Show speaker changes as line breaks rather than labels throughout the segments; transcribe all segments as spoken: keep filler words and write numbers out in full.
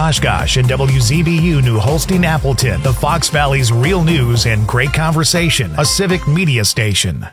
Oshkosh and W Z B U New Holstein Appleton, the Fox Valley's real news and great conversation, a civic media station.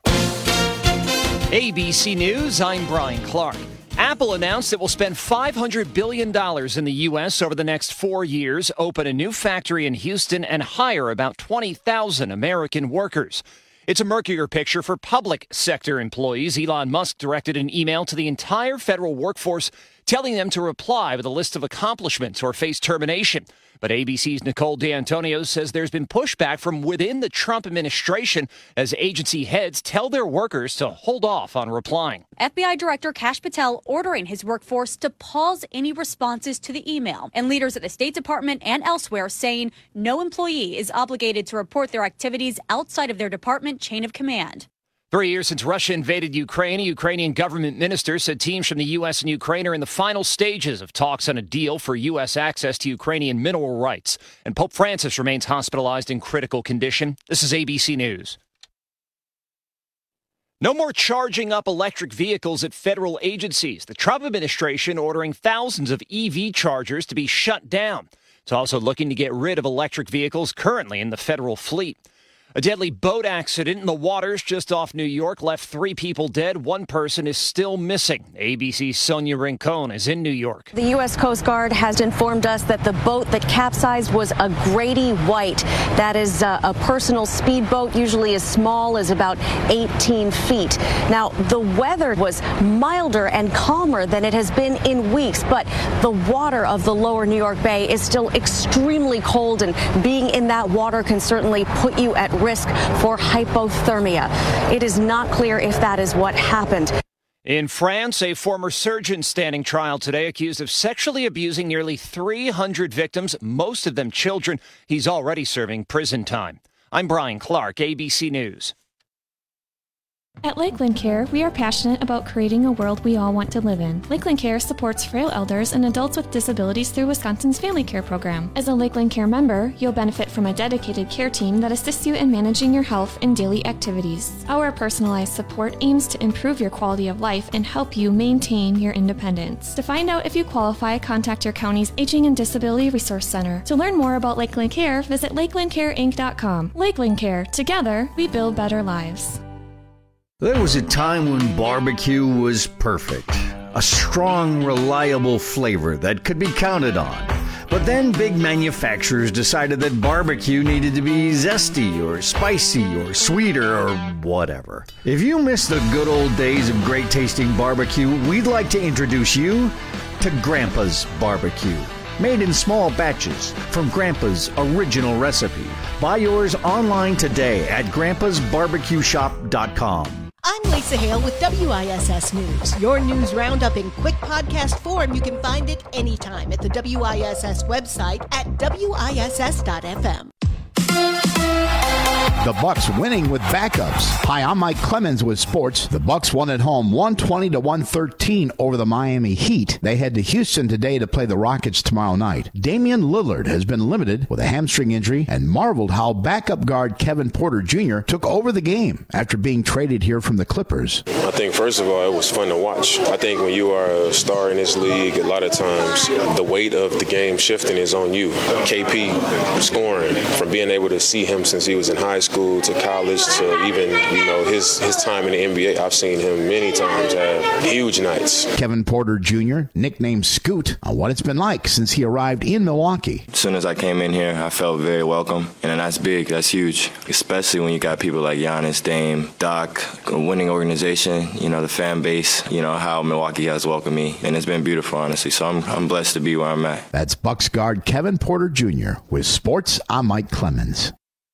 A B C News, I'm Brian Clark. Apple announced it will spend five hundred billion dollars in the U S over the next four years, open a new factory in Houston, and hire about twenty thousand American workers. It's a murkier picture for public sector employees. Elon Musk directed an email to the entire federal workforce telling them to reply with a list of accomplishments or face termination. But A B C's Nicole D'Antonio says there's been pushback from within the Trump administration as agency heads tell their workers to hold off on replying.
F B I Director Kash Patel ordering his workforce to pause any responses to the email. And leaders at the State Department and elsewhere saying no employee is obligated to report their activities outside of their department chain of command.
Three years since Russia invaded Ukraine, a Ukrainian government minister said teams from the U S and Ukraine are in the final stages of talks on a deal for U S access to Ukrainian mineral rights. And Pope Francis remains hospitalized in critical condition. This is A B C News. No more charging up electric vehicles at federal agencies. The Trump administration ordering thousands of E V chargers to be shut down. It's also looking to get rid of electric vehicles currently in the federal fleet. A deadly boat accident in the waters just off New York left three people dead. One person is still missing. A B C's Sonia Rincon is in New York.
The U S Coast Guard has informed us that the boat that capsized was a Grady White. That is a, a personal speedboat, usually as small as about eighteen feet. Now, the weather was milder and calmer than it has been in weeks, but the water of the lower New York Bay is still extremely cold, and being in that water can certainly put you at risk for hypothermia. It is not clear if that is what happened.
In France, a former surgeon standing trial today accused of sexually abusing nearly three hundred victims, most of them children. He's already serving prison time. I'm Brian Clark, A B C News.
At Lakeland Care, we are passionate about creating a world we all want to live in. Lakeland Care supports frail elders and adults with disabilities through Wisconsin's Family Care Program. As a Lakeland Care member, you'll benefit from a dedicated care team that assists you in managing your health and daily activities. Our personalized support aims to improve your quality of life and help you maintain your independence. To find out if you qualify, contact your county's Aging and Disability Resource Center. To learn more about Lakeland Care, visit lakeland care inc dot com. Lakeland Care. Together, we build better lives.
There was a time when barbecue was perfect. A strong, reliable flavor that could be counted on. But then big manufacturers decided that barbecue needed to be zesty or spicy or sweeter or whatever. If you miss the good old days of great tasting barbecue, we'd like to introduce you to Grandpa's Barbecue. Made in small batches from Grandpa's original recipe. Buy yours online today at grandpas barbecue shop dot com.
I'm Lisa Hale with W I S S News. Your news roundup in quick podcast form. You can find it anytime at the W I S S website at W I S S dot F M.
The Bucks winning with backups. Hi, I'm Mike Clemens with sports. The Bucks won at home one twenty to one thirteen over the Miami Heat. They head to Houston today to play the Rockets tomorrow night. Damian Lillard has been limited with a hamstring injury and marveled how backup guard Kevin Porter Junior took over the game after being traded here from the Clippers.
I think, first of all, it was fun to watch. I think when you are a star in this league, a lot of times the weight of the game shifting is on you. K P scoring, from being able to see him since he was in high school to college to even, you know, his his time in the N B A. I've seen him many times have huge nights.
Kevin Porter Junior, nicknamed Scoot, on what it's been like since he arrived in Milwaukee.
As soon as I came in here, I felt very welcome, and that's big, that's huge, especially when you got people like Giannis, Dame, Doc, a winning organization, you know, the fan base, you know, how Milwaukee has welcomed me, and it's been beautiful, honestly, so I'm, I'm blessed to be where I'm at.
That's Bucks guard Kevin Porter Junior With sports, I'm Mike Clemens.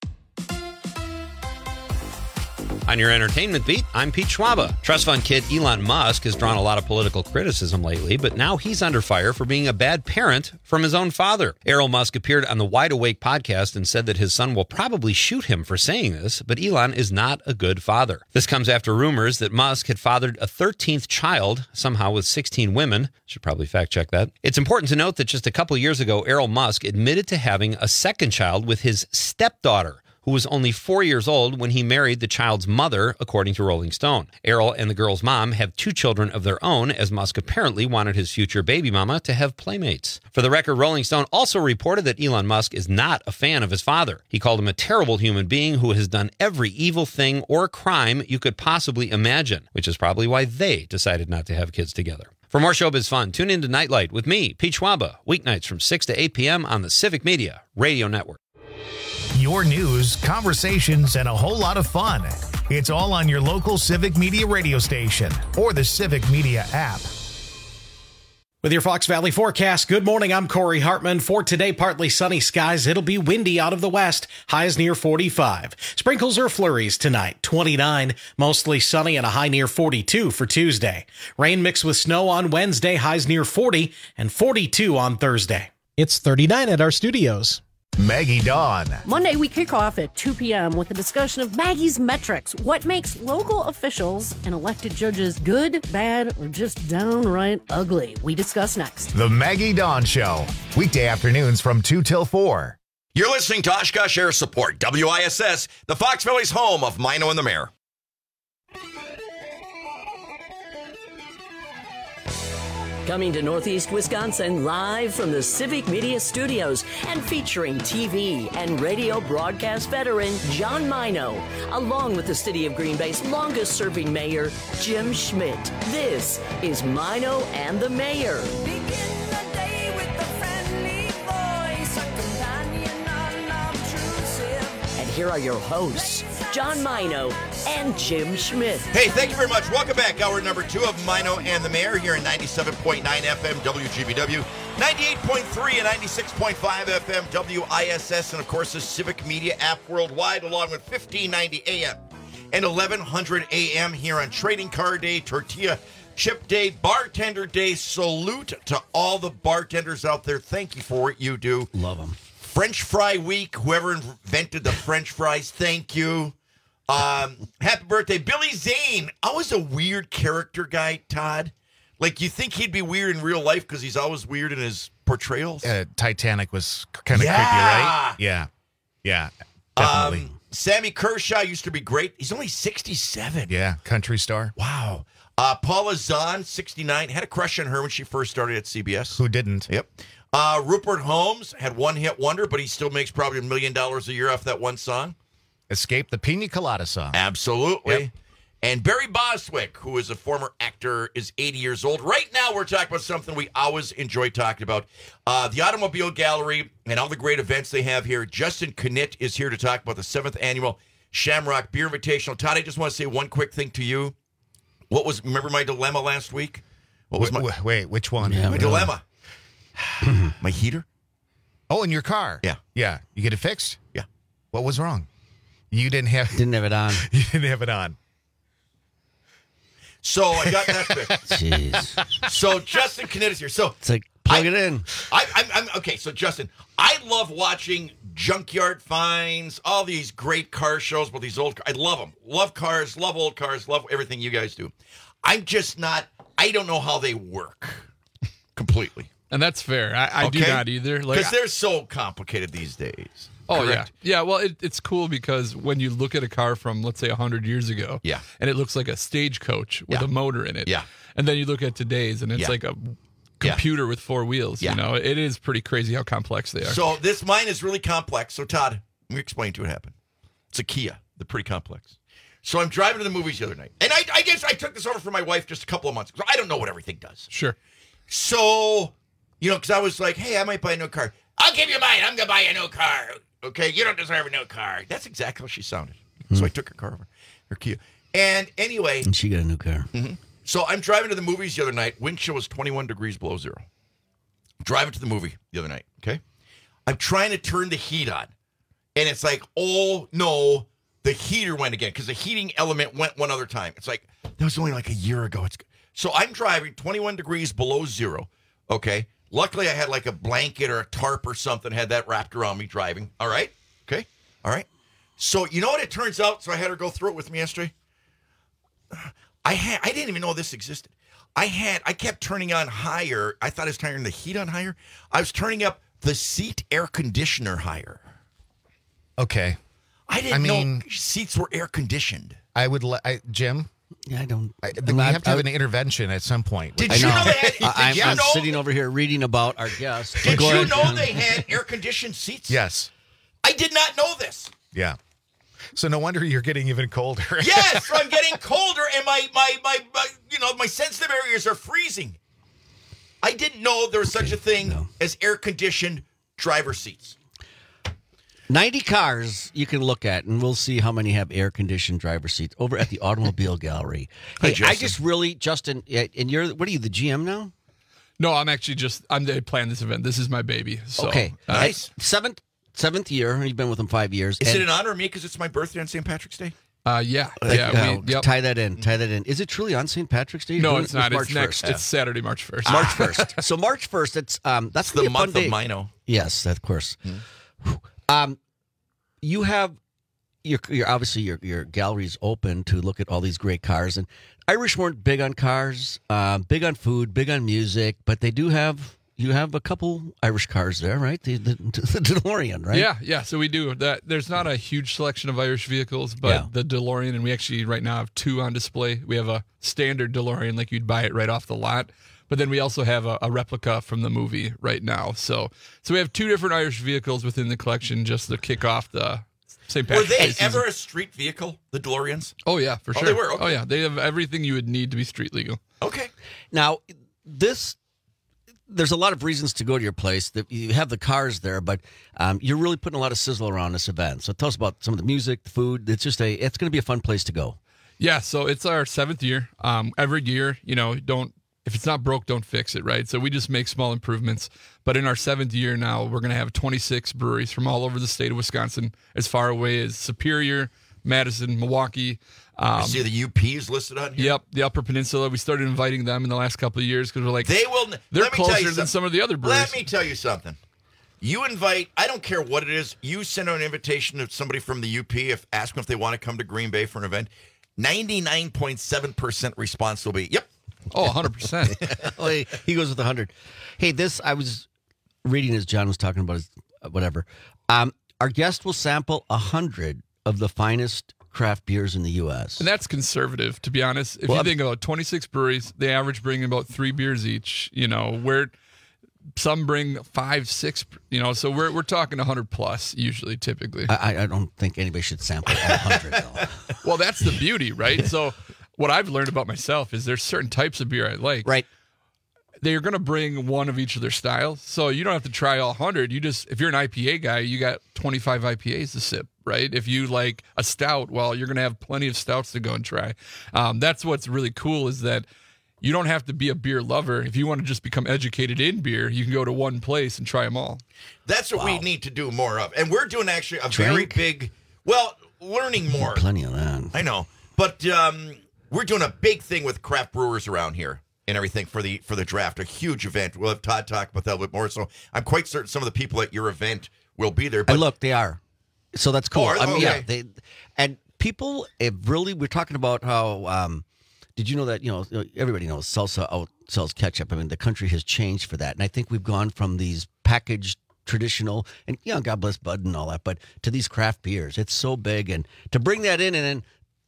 On your entertainment beat, I'm Pete Schwaba. Trust fund kid Elon Musk has drawn a lot of political criticism lately, but now he's under fire for being a bad parent from his own father. Errol Musk appeared on the Wide Awake podcast and said that his son will probably shoot him for saying this, but Elon is not a good father. This comes after rumors that Musk had fathered a thirteenth child, somehow with sixteen women. Should probably fact check that. It's important to note that just a couple years ago, Errol Musk admitted to having a second child with his stepdaughter, who was only four years old when he married the child's mother, according to Rolling Stone. Errol and the girl's mom have two children of their own, as Musk apparently wanted his future baby mama to have playmates. For the record, Rolling Stone also reported that Elon Musk is not a fan of his father. He called him a terrible human being who has done every evil thing or crime you could possibly imagine, which is probably why they decided not to have kids together. For more showbiz fun, tune in to Nightlight with me, Pete Schwaba, weeknights from six to eight p.m. on the Civic Media Radio Network.
Your news, conversations, and a whole lot of fun. It's all on your local Civic Media radio station or the Civic Media app.
With your Fox Valley forecast, good morning. I'm Corey Hartman. For today, partly sunny skies. It'll be windy out of the west. Highs near forty-five. Sprinkles or flurries tonight, twenty-nine. Mostly sunny and a high near forty-two for Tuesday. Rain mixed with snow on Wednesday. Highs near forty and forty-two on Thursday.
It's thirty-nine at our studios.
Maggie Dawn.
Monday, we kick off at two p.m. with a discussion of Maggie's metrics. What makes local officials and elected judges good, bad, or just downright ugly? We discuss next.
The Maggie Dawn Show. Weekday afternoons from two till four.
You're listening to Oshkosh Air Support, W I S S, the Fox Valley's home of Mino and the Mayor.
Coming to Northeast Wisconsin live from the Civic Media Studios and featuring T V and radio broadcast veteran John Mino, along with the City of Green Bay's longest-serving mayor, Jim Schmidt. This is Mino and the Mayor. Begin the day with a friendly voice, a companion unobtrusive. And here are your hosts, John Mino and Jim Schmidt.
Hey, thank you very much. Welcome back. Hour number two of Mino and the Mayor here in ninety-seven point nine F M W G B W, ninety-eight point three and ninety-six point five F M W I S S, and of course the Civic Media app worldwide, along with fifteen ninety A M and eleven hundred A M here on Trading Card Day, Tortilla Chip Day, Bartender Day. Salute to all the bartenders out there. Thank you for what you do.
Love them.
French Fry Week. Whoever invented the French fries, thank you. Um, happy birthday, Billy Zane. Always a weird character guy, Todd. Like, you think he'd be weird in real life because he's always weird in his portrayals.
Uh, Titanic was kind of
Yeah.
creepy, right? Yeah. Yeah, definitely.
Um, Sammy Kershaw used to be great. He's only sixty-seven.
Yeah, country star.
Wow. Uh, Paula Zahn, sixty-nine. Had a crush on her when she first started at C B S.
Who didn't?
Yep. Uh, Rupert Holmes had one hit wonder, but he still makes probably a million dollars a year off that one song.
Escape the Pina Colada song.
Absolutely.
Yep.
And Barry Bostwick, who is a former actor, is eighty years old. Right now, we're talking about something we always enjoy talking about. Uh, the Automobile Gallery and all the great events they have here. Justin Knit is here to talk about the seventh Annual Shamrock Beer Invitational. Todd, I just want to say one quick thing to you. What was, remember my dilemma last week? What was
wait,
my...
Wait, which one?
Yeah, my dilemma. My heater?
Oh, in your car?
Yeah.
Yeah. You get it fixed?
Yeah.
What was wrong? You didn't have
Didn't have it on.
You didn't have it on.
So I got that fixed.
Jeez.
So Justin Knit is here. So
It's like, plug
I-
it in.
I, I'm, I'm okay. So Justin, I love watching Junkyard Finds, all these great car shows with these old. I love them. Love cars. Love old cars. Love everything you guys do. I'm just not. I don't know how they work completely.
And that's fair. I, I do
Okay?
not either. Like,
Because they're so complicated these days.
oh
Correct?
yeah, yeah. Well, it, it's cool because when you look at a car from, let's say, a hundred years ago,
Yeah.
and it looks like a stagecoach with
Yeah.
a motor in it,
Yeah.
and then you look at today's, and it's
Yeah.
like a
Yeah.
computer with four wheels.
Yeah.
You know, it is pretty crazy how complex they are.
So this mine is really complex. So Todd, let me explain to you what happened. It's a Kia. They're pretty complex. So I'm driving to the movies the other night, and I, I guess I took this over from my wife just a couple of months ago. I don't know what everything does.
Sure.
So, you know, because I was like, hey, I might buy a new car. I'll give you mine. I'm going to buy a new car. Okay, you don't deserve a new car. That's exactly how she sounded. So I took her car over, her Kia. And anyway.
And she got a new car.
Mm-hmm. So I'm driving to the movies the other night. Wind chill was twenty-one degrees below zero. Driving to the movie the other night, okay? I'm trying to turn the heat on. And it's like, oh, no, the heater went again because the heating element went one other time. It's like, that was only like a year ago. It's So I'm driving twenty-one degrees below zero, okay? Luckily, I had like a blanket or a tarp or something, had that wrapped around me driving. All right? Okay? All right? So you know what it turns out? So I had her go through it with me yesterday. I had I didn't even know this existed. I had I kept turning on higher. I thought I was turning the heat on higher. I was turning up the seat air conditioner higher.
Okay.
I didn't
I mean,
know seats were air conditioned.
I would let I, Jim.
Yeah, I don't.
I, we have to have an intervention at some point.
Did
I
you
know.
know they had? Did
I'm,
you
I'm
know,
sitting over here reading about our guests.
Did
Go
you
ahead,
know
John.
they had air conditioned seats?
Yes.
I did not know this.
Yeah. So no wonder you're getting even colder.
Yes, I'm getting colder, and my, my my my you know my sensitive areas are freezing. I didn't know there was such a thing no. as air conditioned driver seats.
ninety cars you can look at, and we'll see how many have air-conditioned driver seats over at the Automobile Gallery. Hey,
Hi,
I just really, Justin, and you're, what are you, the G M now?
No, I'm actually just, I'm the plan this event. This is my baby. So,
okay.
Uh,
Nice.
Seventh, seventh year. You've been with them five years.
Is
and,
it an honor of me because it's my birthday on Saint Patrick's Day?
Uh, yeah.
Like,
yeah.
uh,
We, yep.
Tie that in. Tie that in. Is it truly on Saint Patrick's Day?
No,
Doing
it's
it?
not.
March
It's next.
first.
It's Saturday, March first.
March first. So March first, it's, um, that's
the
gonna be a
month
fun
of
day.
Mino.
Yes, of course. Hmm. Um, you have, Your, your obviously your your gallery's open to look at all these great cars, and Irish weren't big on cars, uh, big on food, big on music, but they do have you have a couple Irish cars there, right? The the, the DeLorean, right?
Yeah, yeah. So we do that. There's not a huge selection of Irish vehicles, but
Yeah.
the DeLorean, and we actually right now have two on display. We have a standard DeLorean, like you'd buy it right off the lot, but then we also have a, a replica from the movie right now. So so we have two different Irish vehicles within the collection just to kick off the Saint
Were
Patrick's
they
Day season.
ever a street vehicle, the DeLoreans?
Oh yeah, for
Oh,
sure.
they were? Okay.
Oh yeah, they have everything you would need to be street legal.
Okay.
Now, this there's a lot of reasons to go to your place. That you have the cars there, but um, you're really putting a lot of sizzle around this event. So tell us about some of the music, the food. It's just a it's going to be a fun place to go.
Yeah, so it's our seventh year. Um, every year, you know, don't if it's not broke, don't fix it, right? So we just make small improvements. But in our seventh year now, we're going to have twenty-six breweries from all over the state of Wisconsin, as far away as Superior, Madison, Milwaukee. Um,
I see the U Ps listed on here.
Yep, the Upper Peninsula. We started inviting them in the last couple of years because we're like,
They will.
they're
let me tell you
closer than
something.
some of the other breweries.
Let me tell you something. You invite. I don't care what it is. You send out an invitation to somebody from the U P. If ask them if they want to come to Green Bay for an event. ninety-nine point seven percent response will be, "Yep."
Oh, one hundred percent.
Oh, he, he goes with one hundred. Hey, this, I was reading as John was talking about his, uh, whatever. Um, our guest will sample one hundred of the finest craft beers in the U S.
And that's conservative, to be honest. If
Well,
you
I'm-
think about twenty-six breweries, they average bringing about three beers each. You know, where some bring five, six. You know, so we're we're talking one hundred plus usually, typically.
I, I- I don't think anybody should sample one hundred, though.
Well, that's the beauty, right? So what I've learned about myself is there's certain types of beer I like.
Right.
They're going to bring one of each of their styles. So you don't have to try all one hundred. You just, if you're an I P A guy, you got twenty-five I P As to sip, right? If you like a stout, well, you're going to have plenty of stouts to go and try. Um, that's what's really cool is that you don't have to be a beer lover. If you want to just become educated in beer, you can go to one place and try them all.
That's what we need to do more of. And we're doing actually a very
Drink?
big, well, learning more.
Plenty of that.
I know. But um, we're doing a big thing with craft brewers around here and everything for the for the draft. A huge event. We'll have Todd talk about that a little bit more. So I'm quite certain some of the people at your event will be there. But
And look, they are. So that's cool.
Oh, are they?
I mean,
Okay.
yeah, they and people have really. We're talking about how. Um, did you know that you know everybody knows salsa outsells ketchup? I mean, the country has changed for that, and I think we've gone from these packaged traditional and you know, God bless Bud and all that, but to these craft beers, it's so big, and to bring that in, and then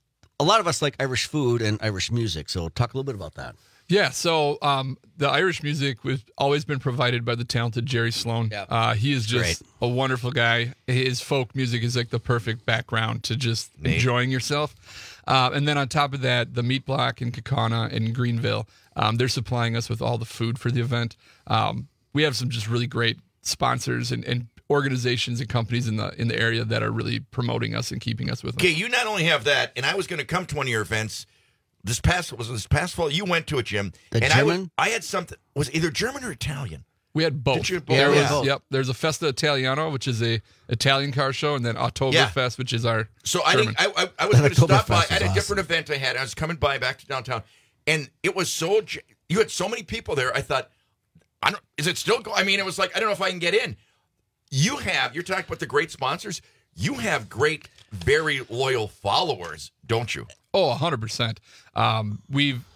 a lot of us like Irish food and Irish music. So talk a little bit about that.
Yeah, so um, the Irish music was always been provided by the talented Jerry Sloan.
Yeah.
Uh, he is just
Great.
a wonderful guy. His folk music is like the perfect background to just
Neat.
enjoying yourself. Uh, and then on top of that, the Meat Block in Kaukauna and Greenville, um, they're supplying us with all the food for the event. Um, we have some just really great sponsors and, and organizations and companies in the in the area that are really promoting us and keeping us with them.
okay, you not only have that, and I was going to come to one of your events this past was it this past fall. You went to it, Jim.
The
and I, was,
German?
I had something. Was it either German or Italian?
We had both.
Did you both?
There
Yeah.
was, yep. There's a Festa Italiano, which is a Italian car show, and then Oktoberfest,
Yeah.
which is our
So I
German.
didn't. I, I, I was going to
Oktoberfest
stop by.
is
I had a
awesome.
different event I had. I was coming by back to downtown, and it was so. j- You had so many people there. I thought, I don't. Is it still going? I mean, it was like I don't know if I can get in. You have. You're talking about the great sponsors. You have great, very loyal followers, don't you?
Oh, one hundred percent. Um, we've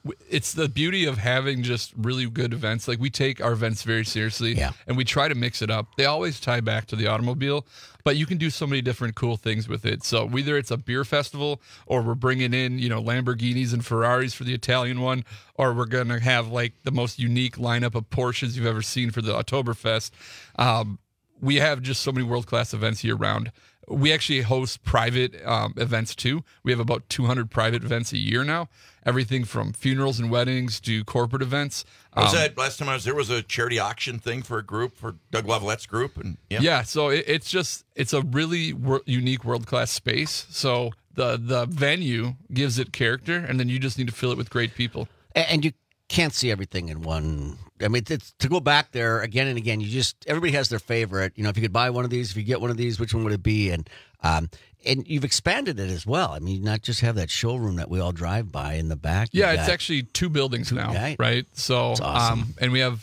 it's the beauty of having just really good events. Like we take our events very seriously,
Yeah.
and we try to mix it up. They always tie back to the automobile, but you can do so many different cool things with it. So whether it's a beer festival, or we're bringing in, you know, Lamborghinis and Ferraris for the Italian one, or we're going to have like the most unique lineup of Porsches you've ever seen for the Oktoberfest. Um, we have just so many world-class events year round. We actually host private um, events too. We have about two hundred private events a year now. Everything from funerals and weddings to corporate events.
What was
Um,
that last time I was there? Was a charity auction thing for a group, for Doug Lavallette's group, and yeah,
Yeah, so it, it's just it's a really wor- unique world class space. So the the venue gives it character, and then you just need to fill it with great people.
A- And you can't see everything in one. I mean, it's, to go back there again and again, you just everybody has their favorite. You know, if you could buy one of these, if you get one of these, which one would it be? And um, and you've expanded it as well. I mean, not just have that showroom that we all drive by in the back. You
Yeah, it's
got-
actually two buildings now,
Right.
right? So,
That's awesome.
um, and we have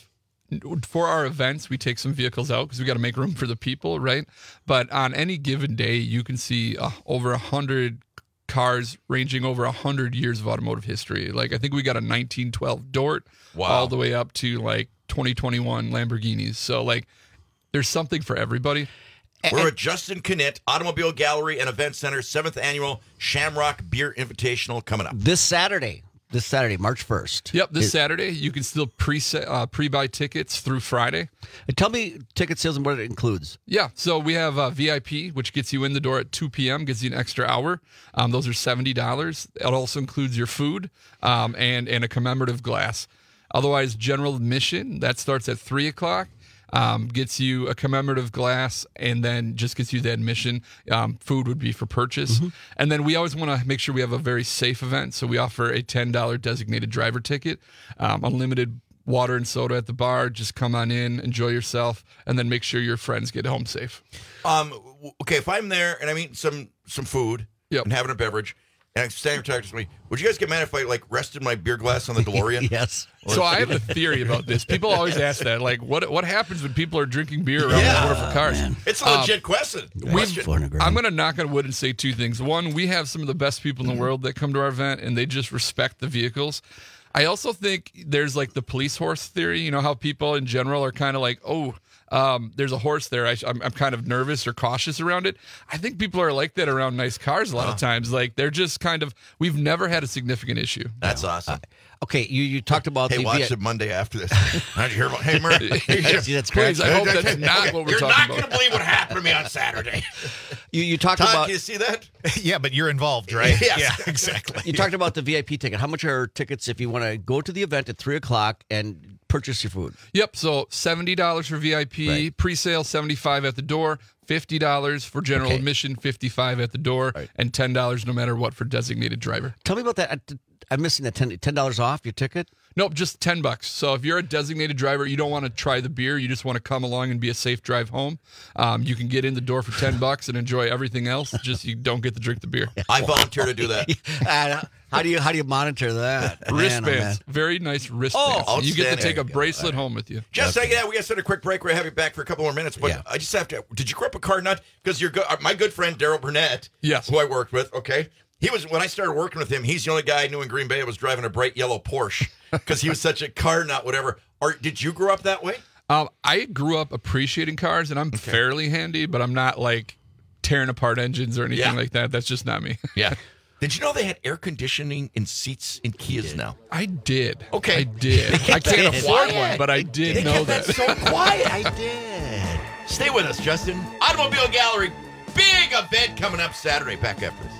for our events, we take some vehicles out because we got to make room for the people, right? But on any given day, you can see uh, over a hundred cars ranging over a hundred years of automotive history. Like I think we got a nineteen twelve Dort,
Wow.
all the way up to like twenty twenty-one Lamborghinis. So like, there's something for everybody.
We're at Justin Knitt Automobile Gallery and Event Center, seventh annual Shamrock Beer Invitational coming up.
This Saturday. This Saturday, March first.
Yep, this
It-
Saturday you can still pre uh, pre buy tickets through Friday.
And tell me ticket sales and what it includes.
Yeah, so we have uh, V I P, which gets you in the door at two p.m., gives you an extra hour. Um, those are seventy dollars. It also includes your food um, and, and a commemorative glass. Otherwise, general admission, that starts at three o'clock, um, gets you a commemorative glass, and then just gets you the admission. Um, food would be for purchase.
Mm-hmm.
And then we always want to make sure we have a very safe event, so we offer a ten dollars designated driver ticket, um, unlimited water and soda at the bar. Just come on in, enjoy yourself, and then make sure your friends get home safe.
Um, w- okay, if I'm there and I'm eating some some food and having a beverage, and I'm standing there talking to me, would you guys get mad if I like rested my beer glass on the DeLorean?
Yes.
So I have a theory about this. People always ask that, like, what what happens when people are drinking beer around
Yeah.
the corner for cars?
It's a legit question.
We've-
Question.
I'm going to knock on wood and say two things. One, we have some of the best people in the world that come to our event, and they just respect the vehicles. I also think there's like the police horse theory. You know how people in general are kind of like, oh, um, there's a horse there. I, I'm, I'm kind of nervous or cautious around it. I think people are like that around nice cars a lot of times. Like they're just kind of. We've never had a significant issue.
That's awesome.
Okay, you, you talked about
Hey,
the
watch
V-
it Monday after this. How'd you hear about? Hey, Murray.
See, that's
Please, I hope
Okay,
that's not
okay.
what we're
You're
talking
not
about.
going to believe what happened to me on Saturday.
You you talked
Todd,
about
can you see that?
Yeah, but you're involved, right?
Yes.
Yeah, exactly.
you talked about the V I P ticket. How much are tickets if you want to go to the event at three o'clock and purchase your food?
Yep. So seventy dollars for V I P,
Right.
pre-sale seventy-five at the door, fifty dollars for general
Okay.
admission, fifty-five at the door,
Right.
and ten dollars no matter what for designated driver.
Tell me about that. I- I'm missing that ten dollars off your ticket.
Nope, just ten bucks. So if you're a designated driver, you don't want to try the beer, you just want to come along and be a safe drive home. Um, you can get in the door for ten bucks and enjoy everything else. Just you don't get to drink the beer.
I volunteer to do that.
Uh, how do you how do you monitor that? Man, oh, man.
Wristbands, very nice wristbands.
Oh,
you get to
outstanding.
take a bracelet home with you.
Just like that, we got to send a quick break. We're going to have you back for a couple more minutes. But
Yeah.
I just have to. Did you grow up a car nut? Because you're good. My good friend Daryl Burnett,
Yes.
who I worked with. Okay, he was when I started working with him. He's the only guy I knew in Green Bay that was driving a bright yellow Porsche because he was such a car nut. Whatever. Or did you grow up that way?
Um, I grew up appreciating cars, and I'm fairly handy, but I'm not like tearing apart engines or anything
Yeah.
like that. That's just not me.
Yeah. Did you know they had air conditioning in seats in Kias now?
I did.
Okay.
I did. I can't afford one, but I did
They
know
kept
that.
so quiet. I did. Stay with us, Justin. Automobile Gallery, big event coming up Saturday. Back after this.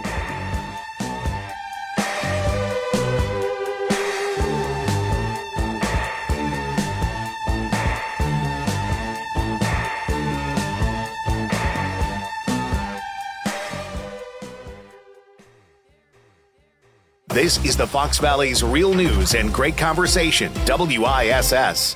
This is the Fox Valley's real news and great conversation, W I S S.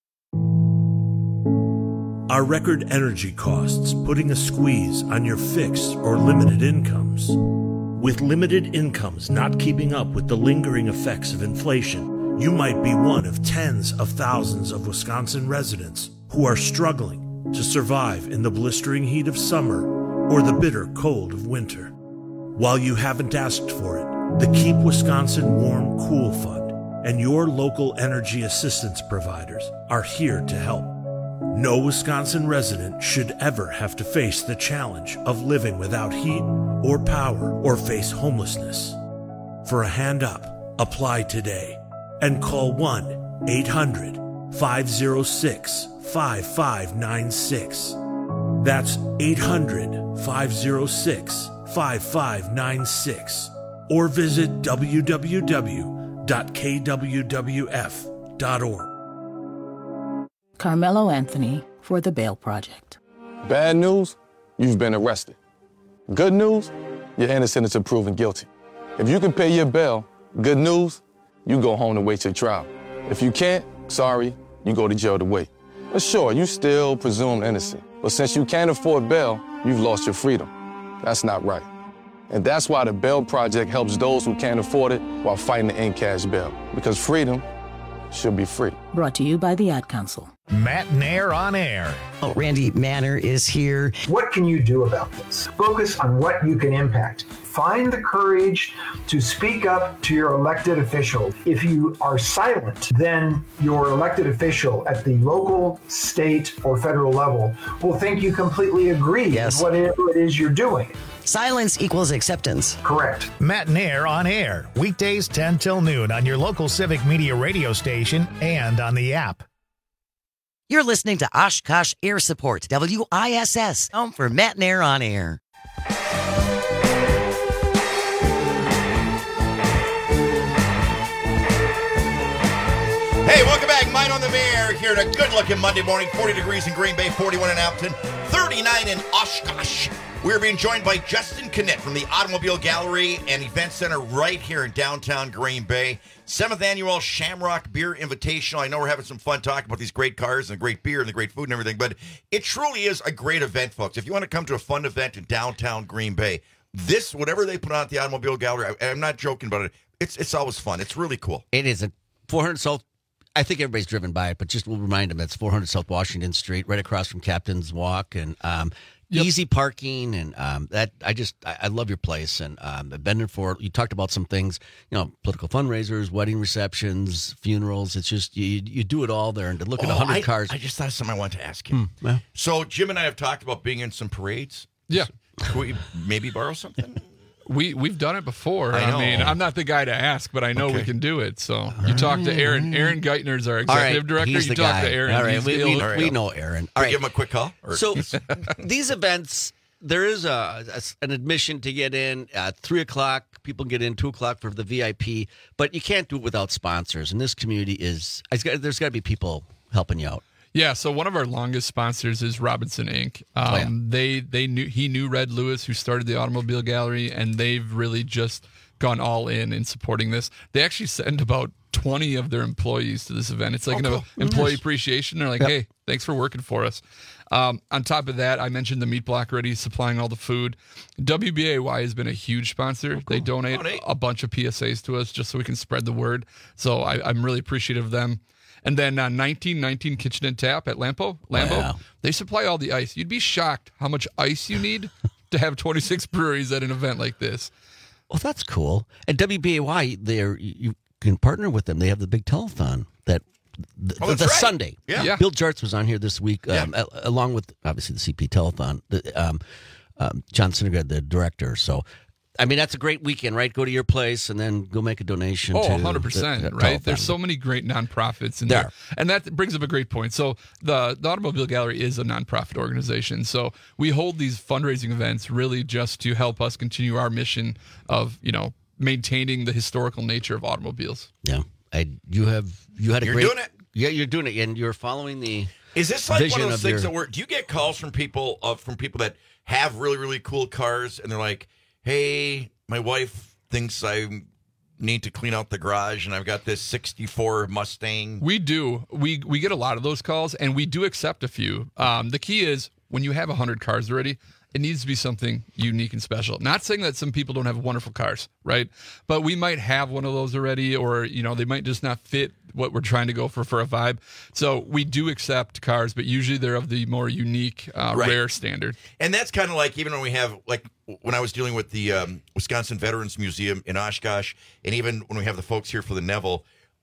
Are record energy costs putting a squeeze on your fixed or limited incomes? With limited incomes not keeping up with the lingering effects of inflation, you might be one of tens of thousands of Wisconsin residents who are struggling to survive in the blistering heat of summer or the bitter cold of winter. While you haven't asked for it, the Keep Wisconsin Warm Cool Fund and your local energy assistance providers are here to help. No Wisconsin resident should ever have to face the challenge of living without heat or power or face homelessness. For a hand up, apply today and call one eight hundred five oh six five five nine six. That's eight hundred five oh six five five nine six. Or visit w w w dot k w w f dot org.
Carmelo Anthony for the Bail Project.
Bad news, you've been arrested. Good news, you're innocent until proven guilty. If you can pay your bail, good news, you go home to wait your trial. If you can't, sorry, you go to jail to wait. But sure, you still presumed innocent. But since you can't afford bail, you've lost your freedom. That's not right. And that's why the Bail Project helps those who can't afford it while fighting to end cash bail. Because freedom should be free.
Brought to you by the Ad Council.
Matt Nair on air.
Oh, Randy Manor is here.
What can you do about this? Focus on what you can impact. Find the courage to speak up to your elected official. If you are silent, then your elected official at the local, state, or federal level will think you completely agree
yes.
with whatever it is you're doing.
Silence equals acceptance.
Correct.
Matt Nair on air, weekdays ten till noon on your local Civic Media radio station and on the app.
You're listening to Oshkosh Air Support, W I S S, home for Matt Nair on air.
Hey, welcome back. Mine on the Mayor here on a good-looking Monday morning. forty degrees in Green Bay, forty-one in Appleton, thirty-nine in Oshkosh. We're being joined by Justin Knitt from the Automobile Gallery and Event Center right here in downtown Green Bay. Seventh annual Shamrock Beer Invitational. I know we're having some fun talking about these great cars and the great beer and the great food and everything, but it truly is a great event, folks. If you want to come to a fun event in downtown Green Bay, this, whatever they put on at the Automobile Gallery, I, I'm not joking about it. It's it's always fun. It's really cool.
It is a four hundred South. I think everybody's driven by it, but just we'll remind them it's four hundred South Washington Street, right across from Captain's Walk, and um, yep. easy parking. And um, that I just I, I love your place, and um, I've been there for. You talked about some things, you know, political fundraisers, wedding receptions, funerals. It's just you you do it all there, and to look
oh,
at a hundred
I,
cars.
I just thought of something I wanted to ask you.
Hmm, well.
So Jim and I have talked about being in some parades.
Yeah,
can we maybe borrow something?
We we've done it before.
I,
I mean, I'm not the guy to ask, but I know
okay.
we can do it. So you talk to Aaron. Aaron Geithner's our executive
right,
director.
He's
You
the
talk
guy.
to Aaron.
All right, we, we,
right.
we know Aaron. All
right,
right,
give him a quick call. Or...
So these events, there is a, a an admission to get in at three o'clock. People get in two o'clock for the V I P, but you can't do it without sponsors. And this community is there's got to be people helping you out.
Yeah, so one of our longest sponsors is Robinson Incorporated. Um, oh, yeah. They they knew he knew Red Lewis, who started the Automobile Gallery, and they've really just gone all in in supporting this. They actually send about twenty of their employees to this event. It's like oh, an cool. employee nice. appreciation. They're like, yep. hey, thanks for working for us. Um, on top of that, I mentioned the meat block already, supplying all the food. W B A Y has been a huge sponsor. Oh, cool. They donate oh, a bunch of P S As to us just so we can spread the word. So I, I'm really appreciative of them. And then uh, nineteen nineteen Kitchen and Tap at Lampo, Lambo, wow. They supply all the ice. You'd be shocked how much ice you need to have twenty-six breweries at an event like this.
Well, that's cool. At W B A Y, there you can partner with them. They have the big telethon that the,
oh,
the
right.
Sunday.
Yeah.
yeah. Bill Jartz was on here this week, um, yeah. a, along with obviously the C P telethon. The, um, um, John Syndergaard, the director. So. I mean, that's a great weekend, right? Go to your place and then go make a donation.
Oh,
to
one hundred percent,
the, the
right?
telethon.
There's so many great nonprofits in
there.
there. And that brings up a great point. So the, the Automobile Gallery is a nonprofit organization. So we hold these fundraising events really just to help us continue our mission of, you know, maintaining the historical nature of automobiles.
Yeah. I, you have, you had a
you're
great.
You're doing it.
Yeah, you're doing it. And you're following the
Is this like
vision
one of those
of
things
your,
that work? Do you get calls from people, uh, from people that have really, really cool cars and they're like, hey, my wife thinks I need to clean out the garage and I've got this sixty-four Mustang?
We do. We we get a lot of those calls, and we do accept a few. Um, the key is when you have one hundred cars already, it needs to be something unique and special. Not saying that some people don't have wonderful cars, right? But we might have one of those already, or, you know, they might just not fit what we're trying to go for for a vibe. So we do accept cars, but usually they're of the more unique, uh, right. rare standard.
And that's kind of like even when we have, like when I was dealing with the um, Wisconsin Veterans Museum in Oshkosh, and even when we have the folks here for the Neville,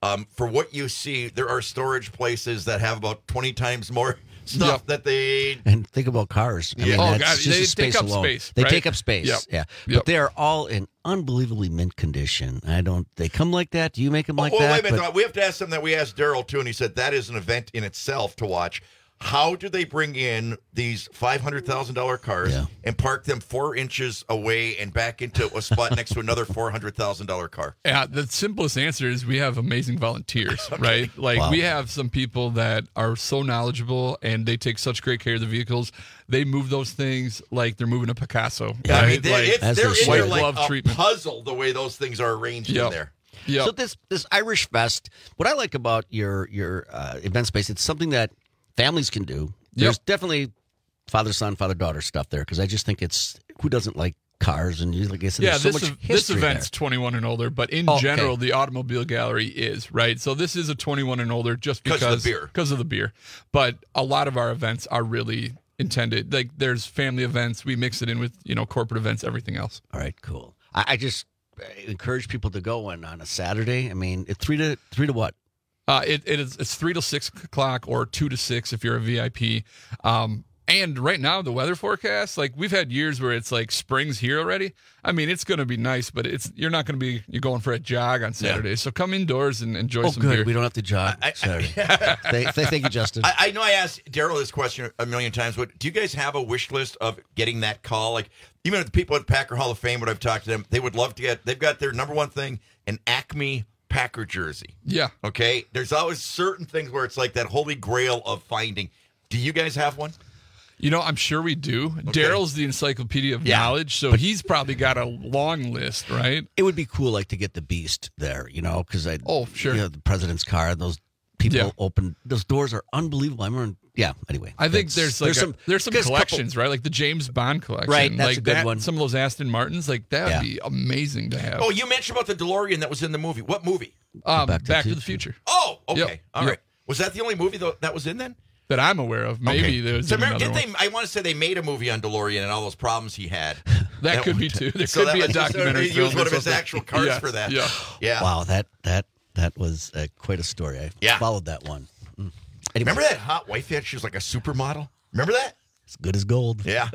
Um, for what you see, there are storage places that have about twenty times more stuff
Yep.
that they.
And think about cars. I
Yeah.
mean,
Oh,
that's
God,
just
they
the space
take up
alone.
space,
They
right?
take up space.
Yep.
Yeah,
Yep.
but they are all in unbelievably mint condition. I don't. They come like that. Do you make them like
oh, well,
that?
wait a minute.
But-
We have to ask something that we asked Daryl too, and he said that is an event in itself to watch. How do they bring in these five hundred thousand dollars cars
Yeah.
and park them four inches away and back into a spot next to another four hundred thousand dollars car?
Yeah, the simplest answer is we have amazing volunteers, right? Like
Wow.
we have some people that are so knowledgeable and they take such great care of the vehicles. They move those things like they're moving a Picasso.
Yeah, I mean,
right?
they,
like,
it's, they're in
white
there like
glove
a
treatment.
puzzle the way those things are arranged in
Yep.
there.
Yep.
So this this Irish Fest, what I like about your your uh, event space, it's something that families can do. There's definitely father son, father daughter stuff there because I just think it's who doesn't like cars and you like I said,
Yeah,
there's so
this,
much
ev- this
history
event's
there.
twenty-one and older, but in
Oh, okay.
general, the Automobile Gallery is, right? So this is a twenty-one and older just
'Cause
because
of the beer.
Because of the beer. But a lot of our events are really intended. Like there's family events, we mix it in with, you know, corporate events, everything else.
All right, cool. I, I just uh, encourage people to go on on a Saturday. I mean, it, three to three to what?
Uh, it, it is it's three to six o'clock or two to six if you're a V I P. Um, and right now the weather forecast, like we've had years where it's like spring's here already. I mean, it's going to be nice, but it's you're not going to be you're going for a jog on Saturday. So come indoors and enjoy
Oh,
some
good.
beer.
We don't have to jog Saturday. thank, thank you, Justin.
I, I know I asked Daryl this question a million times, but do you guys have a wish list of getting that call? Like, even if the people at Packer Hall of Fame, when I've talked to them, they would love to get, they've got their number one thing, an Acme Packer jersey.
Yeah.
Okay? There's always certain things where it's like that holy grail of finding. Do you guys have one?
You know, I'm sure we do. Daryl's the encyclopedia of
Yeah,
knowledge, so
but-
he's probably got a long list, right?
It would be cool, like to get the Beast there, you know, because I
oh sure,
you know, the president's car. Those people
Yeah.
open those doors are unbelievable. I remember, yeah. Anyway,
I think
that's-
there's like
there's
a- there's some
there's a couple-
collections, right? Like the James Bond collection,
Right, that's
like
a good
that,
one.
Some of those Aston Martins, like that would
Yeah.
be amazing to have.
Oh, you mentioned about the DeLorean that was in the movie. What movie?
um,
Back
Back,
to
to,
the
the Future.
Oh, okay.
Yep.
All right.
Yep.
Was that the only movie tho- that was in then?
That I'm aware of. Maybe
Okay.
there's
So remember,
another
did
one.
they, I want to say they made a movie on DeLorean and all those problems he had.
That could be too. There
So
could
that
be a
was-
documentary
He
film
used
or
one of his
something.
actual cars
Yes,
for that.
yeah.
Yeah.
Wow, that that that was uh, quite a story. I
Yeah.
followed that one. Mm. Anyway,
Remember that hot wife he had? She was like a supermodel. Remember that?
As good as gold.
Yeah.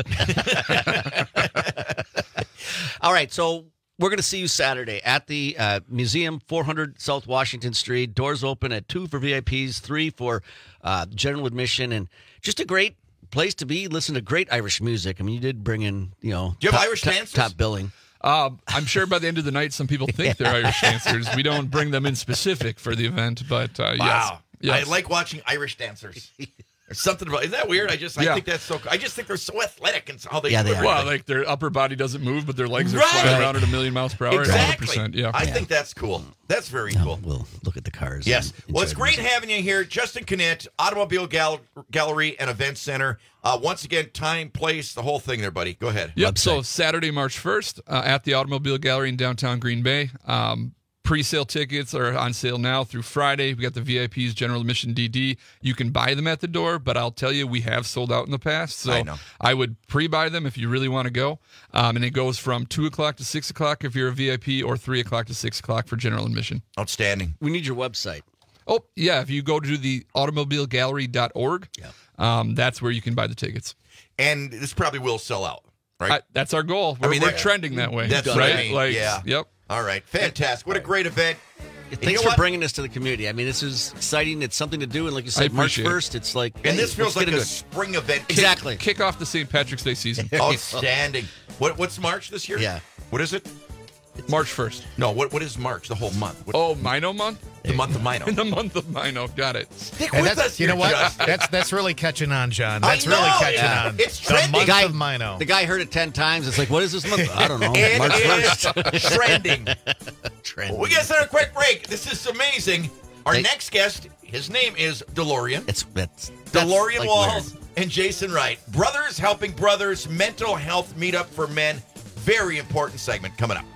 All right, so we're going to see you Saturday at the uh, Museum, four hundred South Washington Street. Doors open at two for V I Ps, three for uh, general admission, and just a great place to be. Listen to great Irish music. I mean, you did bring in, you know,
Do you have
top,
Irish
top,
dancers?
top billing.
Um, I'm sure by the end of the night, some people think they're Irish dancers. We don't bring them in specific for the event, but uh,
Wow.
yes. yes.
I like watching Irish dancers. There's something about, isn't that weird? I just, I
Yeah.
think that's so, I just think they're so athletic and how they
Yeah,
do
they
it.
are.
Well, like their upper body doesn't move, but their legs are
Right.
flying around at a million miles per hour.
Exactly.
one hundred percent. Yeah.
I think that's cool. That's very cool.
We'll look at the cars.
Yes.
and
Well, it's
enjoy
great
the music.
having you here. Justin Connett, Automobile Gal- Gallery and Event Center. Uh, once again, time, place, the whole thing there, buddy. Go ahead.
Yep. So Saturday, March first, uh, at the Automobile Gallery in downtown Green Bay. Um, Pre-sale tickets are on sale now through Friday. We got the V I Ps general admission D D. You can buy them at the door, but I'll tell you, we have sold out in the past. So
I know.
I would pre-buy them if you really want to go. Um, and it goes from two o'clock to six o'clock if you're a V I P, or three o'clock to six o'clock for general admission.
Outstanding.
We need your website.
Oh, yeah. If you go to the automobile gallery dot org,
Yeah.
um, that's where you can buy the tickets.
And this probably will sell out, right?
I, that's our goal. We're,
mean,
we're
that-
trending that way.
That's
right.
what I mean.
Like,
Yeah.
Yep.
All right. Fantastic. What a great event. And
Thanks
you know
for
what?
bringing this to the community. I mean, this is exciting. It's something to do, and like you
I
said, March
appreciate it.
first. It's like,
And
hey,
this feels
let's
like
get
a
into it.
spring event.
Exactly.
Kick off the Saint Patrick's Day season.
Outstanding. What, what's March this year?
Yeah.
What is it?
March first.
No, what what is March? The whole month. What,
Oh, Mino month?
the month of Mino.
In the month of Mino. Got it.
Stick
And
with
that's,
us
you
here,
know what?
Justin.
That's that's really catching on, John.
I
That's really
know,
catching
yeah.
on.
It's
the
trending.
month
Guy-
of Mino.
The guy heard it ten times. It's like, what is this month? I don't know.
It
March
is
first.
trending.
Trend.
We got to start a quick break. This is amazing. Our
Hey.
next guest, his name is DeLorean.
It's that's, that's
DeLorean
like
Walls
weird.
and Jason Wright. Brothers helping brothers. Mental health meetup for men. Very important segment coming up.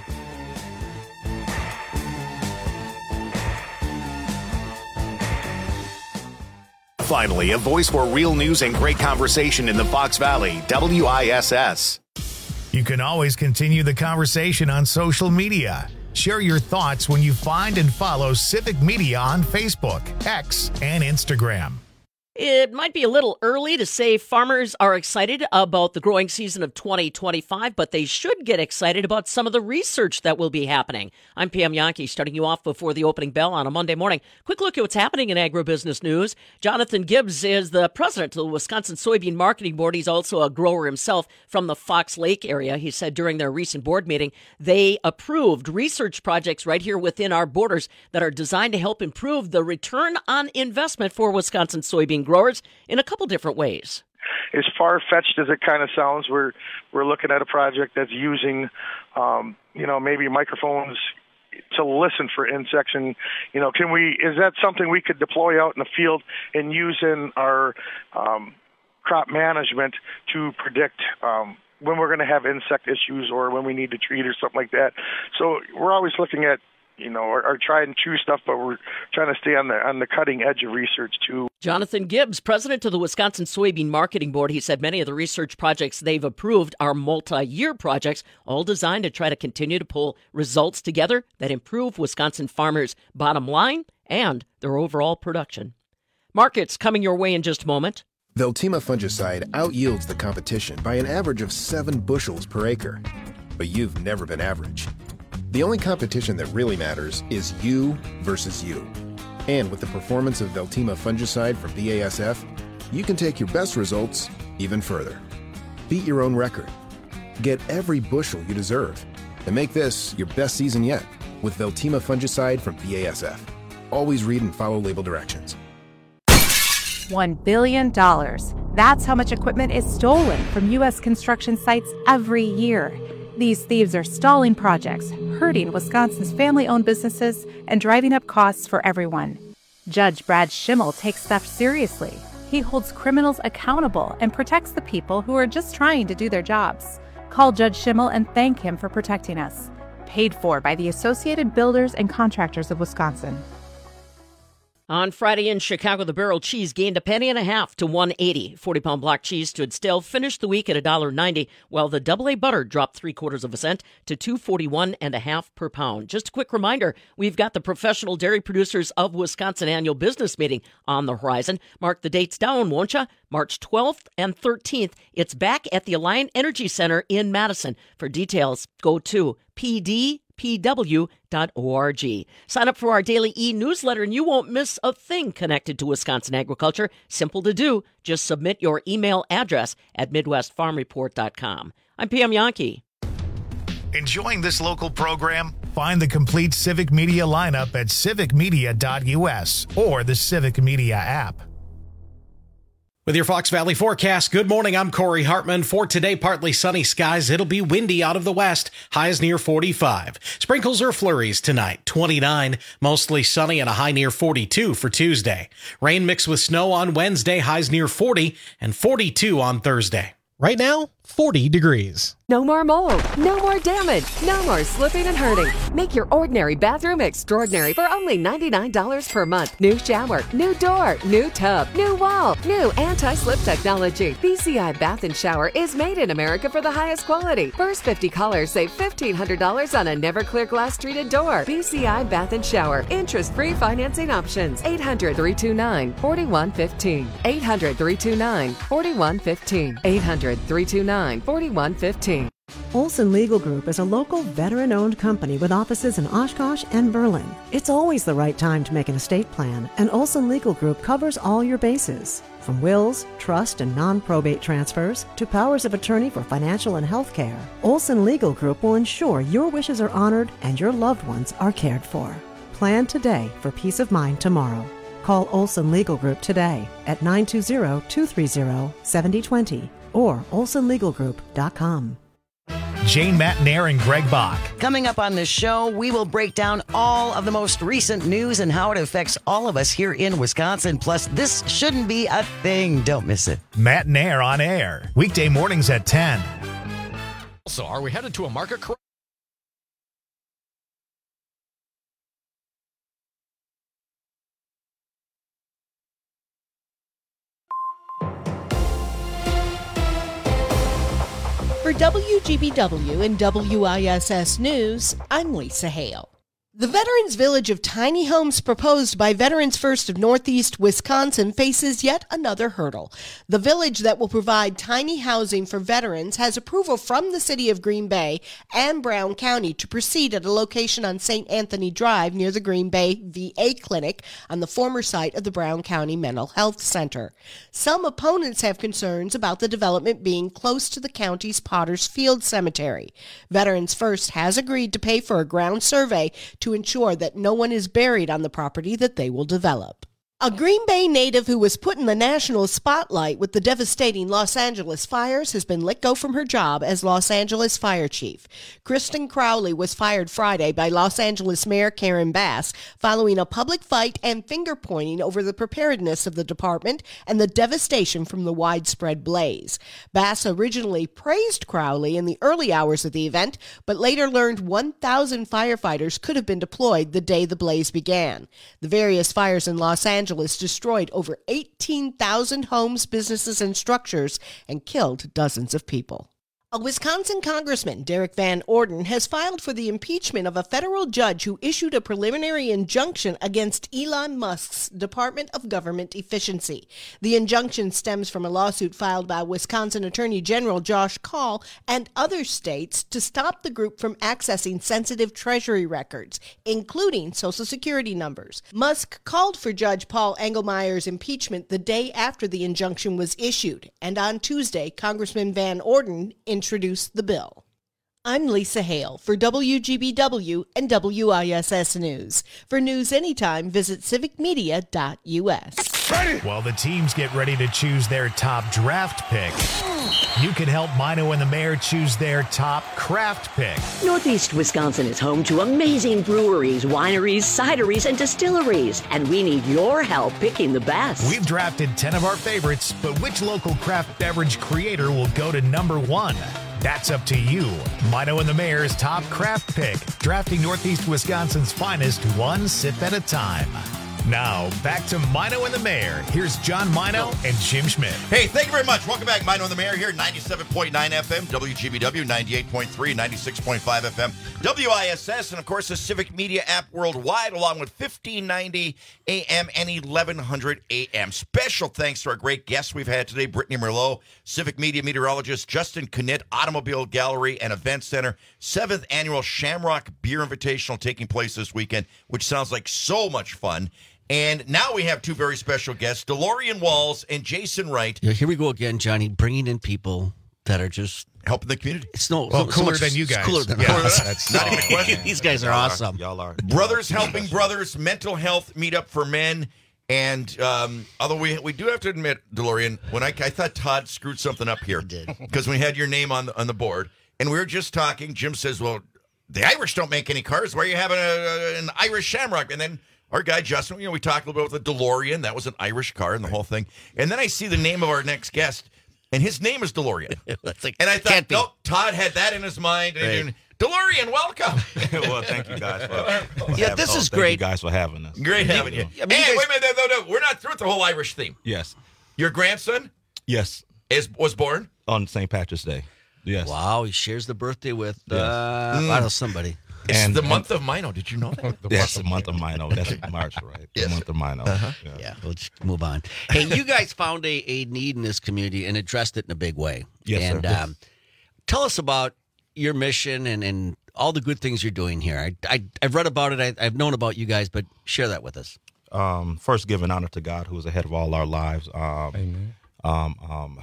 Finally, a voice for real news and great conversation in the Fox Valley, W I S S. You can always continue the conversation on social media. Share your thoughts when you find and follow Civic Media on Facebook, X, and Instagram.
It might be a little early to say farmers are excited about the growing season of twenty twenty-five, but they should get excited about some of the research that will be happening. I'm Pam Yankee, starting you off before the opening bell on a Monday morning. Quick look at what's happening in agribusiness news. Jonathan Gibbs is the president of the Wisconsin Soybean Marketing Board. He's also a grower himself from the Fox Lake area. He said during their recent board meeting, they approved research projects right here within our borders that are designed to help improve the return on investment for Wisconsin soybean growers in a couple different ways.
As far-fetched as it kind of sounds, we're we're looking at a project that's using, um, you know, maybe microphones to listen for insects, and you know, can we? Is that something we could deploy out in the field and use in our um, crop management to predict um, when we're going to have insect issues or when we need to treat or something like that? So we're always looking at, you know, our, our try and true stuff, but we're trying to stay on the on the cutting edge of research too.
Jonathan Gibbs, president of the Wisconsin Soybean Marketing Board, he said many of the research projects they've approved are multi-year projects, all designed to try to continue to pull results together that improve Wisconsin farmers' bottom line and their overall production. Markets coming your way in just a moment.
Veltima fungicide outyields the competition by an average of seven bushels per acre. But you've never been average. The only competition that really matters is you versus you. And with the performance of Veltima fungicide from B A S F, you can take your best results even further. Beat your own record. Get every bushel you deserve. And make this your best season yet with Veltima fungicide from B A S F. Always read and follow label directions.
One billion dollars. That's how much equipment is stolen from U S construction sites every year. These thieves are stalling projects, hurting Wisconsin's family-owned businesses, and driving up costs for everyone. Judge Brad Schimmel takes theft seriously. He holds criminals accountable and protects the people who are just trying to do their jobs. Call Judge Schimmel and thank him for protecting us. Paid for by the Associated Builders and Contractors of Wisconsin.
On Friday in Chicago, the barrel cheese gained a penny and a half to one eighty. forty-pound block cheese stood still, finished the week at one ninety, while the double A butter dropped three quarters of a cent to two forty-one and a half per pound. Just a quick reminder, we've got the Professional Dairy Producers of Wisconsin annual business meeting on the horizon. Mark the dates down, won't you? March twelfth and thirteenth. It's back at the Alliant Energy Center in Madison. For details, go to P D P W dot org. Sign up for our daily e-newsletter and you won't miss a thing connected to Wisconsin agriculture. Simple to do. Just submit your email address at midwest farm report dot com. I'm Pam Yankee.
Enjoying this local program? Find the complete Civic Media lineup at civic media dot U S or the Civic Media app.
With your Fox Valley forecast, good morning. I'm Corey Hartman. For today, partly sunny skies. It'll be windy out of the west. Highs near forty-five. Sprinkles or flurries tonight. twenty-nine. Mostly sunny and a high near forty-two for Tuesday. Rain mixed with snow on Wednesday. Highs near forty and forty-two on Thursday.
Right now, forty degrees.
No more mold, no more damage, no more slipping and hurting. Make your ordinary bathroom extraordinary for only ninety-nine dollars per month. New shower, new door, new tub, new wall, new anti-slip technology. B C I Bath and Shower is made in America for the highest quality. First fifty callers save fifteen hundred dollars on a never clear glass treated door. B C I Bath and Shower. Interest-free financing options. eight hundred, three two nine, four one one five. eight hundred, three two nine, four one one five. eight hundred, three two nine, four one one five.
Olson Legal Group is a local veteran-owned company with offices in Oshkosh and Berlin. It's always the right time to make an estate plan, and Olson Legal Group covers all your bases. From wills, trust, and non-probate transfers to powers of attorney for financial and health care, Olson Legal Group will ensure your wishes are honored and your loved ones are cared for. Plan today for peace of mind tomorrow. Call Olson Legal Group today at nine two zero, two three zero, seven zero two zero or olson legal group dot com.
Jane Matnair and Greg Bach.
Coming up on this show, we will break down all of the most recent news and how it affects all of us here in Wisconsin. Plus, this shouldn't be a thing. Don't miss it.
Matnair on air. Weekday mornings at ten.
So, are we headed to a market correction?
For W G B W and W I S S News, I'm Lisa Hale. The Veterans Village of tiny homes proposed by Veterans First of Northeast Wisconsin faces yet another hurdle. The village that will provide tiny housing for veterans has approval from the city of Green Bay and Brown County to proceed at a location on Saint Anthony Drive near the Green Bay V A Clinic on the former site of the Brown County Mental Health Center. Some opponents have concerns about the development being close to the county's Potter's Field Cemetery. Veterans First has agreed to pay for a ground survey to ensure that no one is buried on the property that they will develop. A Green Bay native who was put in the national spotlight with the devastating Los Angeles fires has been let go from her job as Los Angeles Fire Chief. Kristen Crowley was fired Friday by Los Angeles Mayor Karen Bass following a public fight and finger-pointing over the preparedness of the department and the devastation from the widespread blaze. Bass originally praised Crowley in the early hours of the event, but later learned one thousand firefighters could have been deployed the day the blaze began. The various fires in Los Angeles destroyed over eighteen thousand homes, businesses, and structures and killed dozens of people. A Wisconsin congressman, Derek Van Orden, has filed for the impeachment of a federal judge who issued a preliminary injunction against Elon Musk's Department of Government Efficiency. The injunction stems from a lawsuit filed by Wisconsin Attorney General Josh Kaul and other states to stop the group from accessing sensitive Treasury records, including Social Security numbers. Musk called for Judge Paul Engelmeyer's impeachment the day after the injunction was issued, and on Tuesday, Congressman Van Orden introduced the bill. I'm Lisa Hale for W G B W and W I S S News. For news anytime, visit civic media dot U S.
While the teams get ready to choose their top draft pick, you can help Mino and the Mayor choose their top craft pick.
Northeast Wisconsin is home to amazing breweries, wineries, cideries, and distilleries, and we need your help picking the best.
We've drafted ten of our favorites, but which local craft beverage creator will go to number one? That's up to you. Mino and the Mayor's top craft pick, drafting Northeast Wisconsin's finest one sip at a time. Now, back to Mino and the Mayor. Here's John Mino and Jim Schmidt.
Hey, thank you very much. Welcome back. Mino and the Mayor here, ninety-seven point nine F M, W G B W, ninety-eight point three, ninety-six point five F M, W I S S, and of course the Civic Media app worldwide, along with fifteen ninety A M and eleven hundred A M. Special thanks to our great guests we've had today, Brittany Merlot, Civic Media meteorologist, Justin Knit, Automobile Gallery and Event Center, seventh Annual Shamrock Beer Invitational taking place this weekend, which sounds like so much fun. And now we have two very special guests, DeLorean Walls and Jason Wright.
Yeah, here we go again, Johnny, bringing in people that are just
helping the community.
It's no
well,
so,
cooler
so much,
than you guys.
Cooler than
yeah,
us.
That's
not even a question.
These guys are
y'all
awesome.
Are, y'all are
Brothers Helping Brothers Mental Health Meetup for Men. And um, although we we do have to admit, DeLorean, when I, I thought Todd screwed something up here because we had your name on the, on the board, and we were just talking. Jim says, "Well, the Irish don't make any cars. Why are you having a, a, an Irish Shamrock?" And then our guy, Justin, you know, we talked a little bit about the DeLorean. That was an Irish car and the whole thing. And then I see the name of our next guest, and his name is DeLorean.
like,
and I thought, nope, Todd had that in his mind. And
right.
DeLorean, welcome.
Well, thank you guys for
Yeah, this
oh,
is
thank
great.
you guys for having us.
Great having you.
I mean,
hey,
you guys-
wait a minute. No, no, no. We're not through with the whole Irish theme.
Yes.
Your grandson
Yes.
is was born?
On Saint Patrick's Day. Yes.
Wow, he shares the birthday with
Yes.
uh,
Mm.
I don't know, somebody.
It's
And-
the month of Mino. Did you know that?
Yes, the month of Mino. That's March, right?
Yes.
The month of Mino.
Uh-huh.
Yeah.
Yeah, we'll just move on. Hey, you guys found a, a need in this community and addressed it in a big way.
Yes,
and
sir.
Um, tell us about your mission and, and all the good things you're doing here. I, I, I've read about it. I, I've known about you guys, but share that with us.
Um, first, giving honor to God, who is ahead of all our lives. Um,
Amen.
Um, um,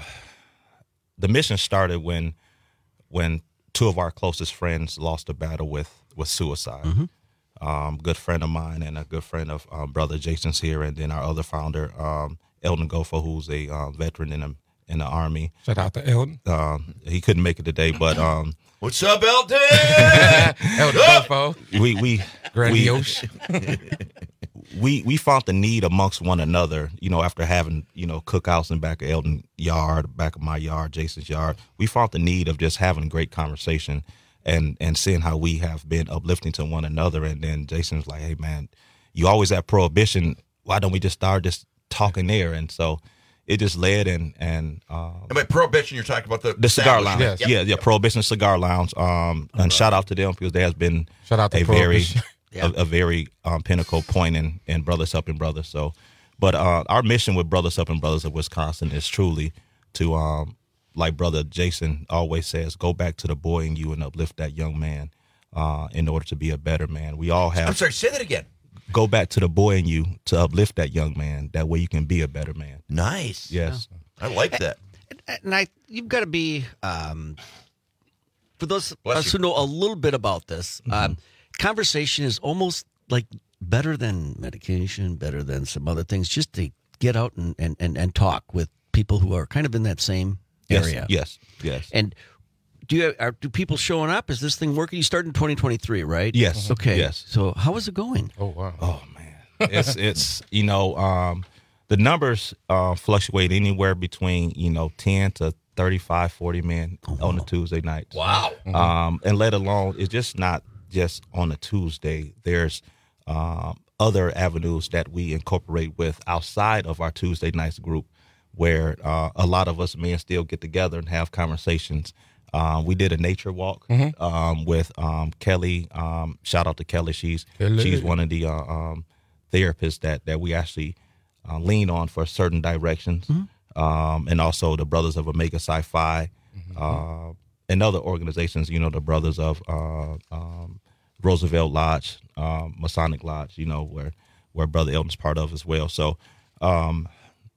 the mission started when when two of our closest friends lost a battle with, with suicide.
Mm-hmm.
Um, good friend of mine and a good friend of um, brother Jason's here, and then our other founder, um, Eldon Gopher, who's a um, veteran in the in the Army.
Shout out to Eldon.
Um, he couldn't make it today, but um,
What's up, Eldon?
Eldon Gopher.
we we
Grandiose.
we, we we found the need amongst one another. You know, after having you know cookouts in back of Eldon yard, back of my yard, Jason's yard, we found the need of just having a great conversation and and seeing how we have been uplifting to one another. And then Jason was like, "Hey, man, you always have prohibition. Why don't we just start just talking there?" And so it just led and and um,
and by Prohibition, you're talking about the
the cigar lounge.
establishment.
Yes.
Yep.
Yeah, yeah, Prohibition Cigar Lounge. Um, and shout out to them because there has been
Shout out to
a very
Prohibition.
a, a very um, pinnacle point in, in Brothers Helping Brothers. So, but uh, our mission with Brothers Helping Brothers of Wisconsin is truly to, um, like Brother Jason always says, go back to the boy in you and uplift that young man uh, in order to be a better man. We all have.
I'm sorry, say that again.
Go back to the boy in you to uplift that young man. That way you can be a better man.
Nice.
Yes.
I like that.
And, and I, you've got to be, um, for those of
Bless
us
you.
who know a little bit about this,
Mm-hmm.
um, conversation is almost like better than medication, better than some other things, just to get out and, and, and, and talk with people who are kind of in that same
Yes,
area.
yes, yes.
And do you are do people showing up? Is this thing working? You started in twenty twenty-three, right?
Yes.
Okay.
Yes.
So how is it going?
Oh wow.
Oh man, it's it's you know um, the numbers uh, fluctuate anywhere between you know ten to thirty-five, forty men
Oh,
on the Tuesday nights.
Wow.
Um, and let alone it's just not just on a Tuesday. There's um, other avenues that we incorporate with outside of our Tuesday nights group, where uh, a lot of us men still get together and have conversations. Um, we did a nature walk
Mhm.
um, with um, Kelly. Um, shout out to Kelly. She's
Kelly.
she's one of the uh, um, therapists that that we actually uh, lean on for certain directions, um, and also the Brothers of Omega Psi Phi uh, and other organizations. You know, the Brothers of uh, um, Roosevelt Lodge, um, Masonic Lodge. You know, where where Brother Elton's part of as well. So. Um,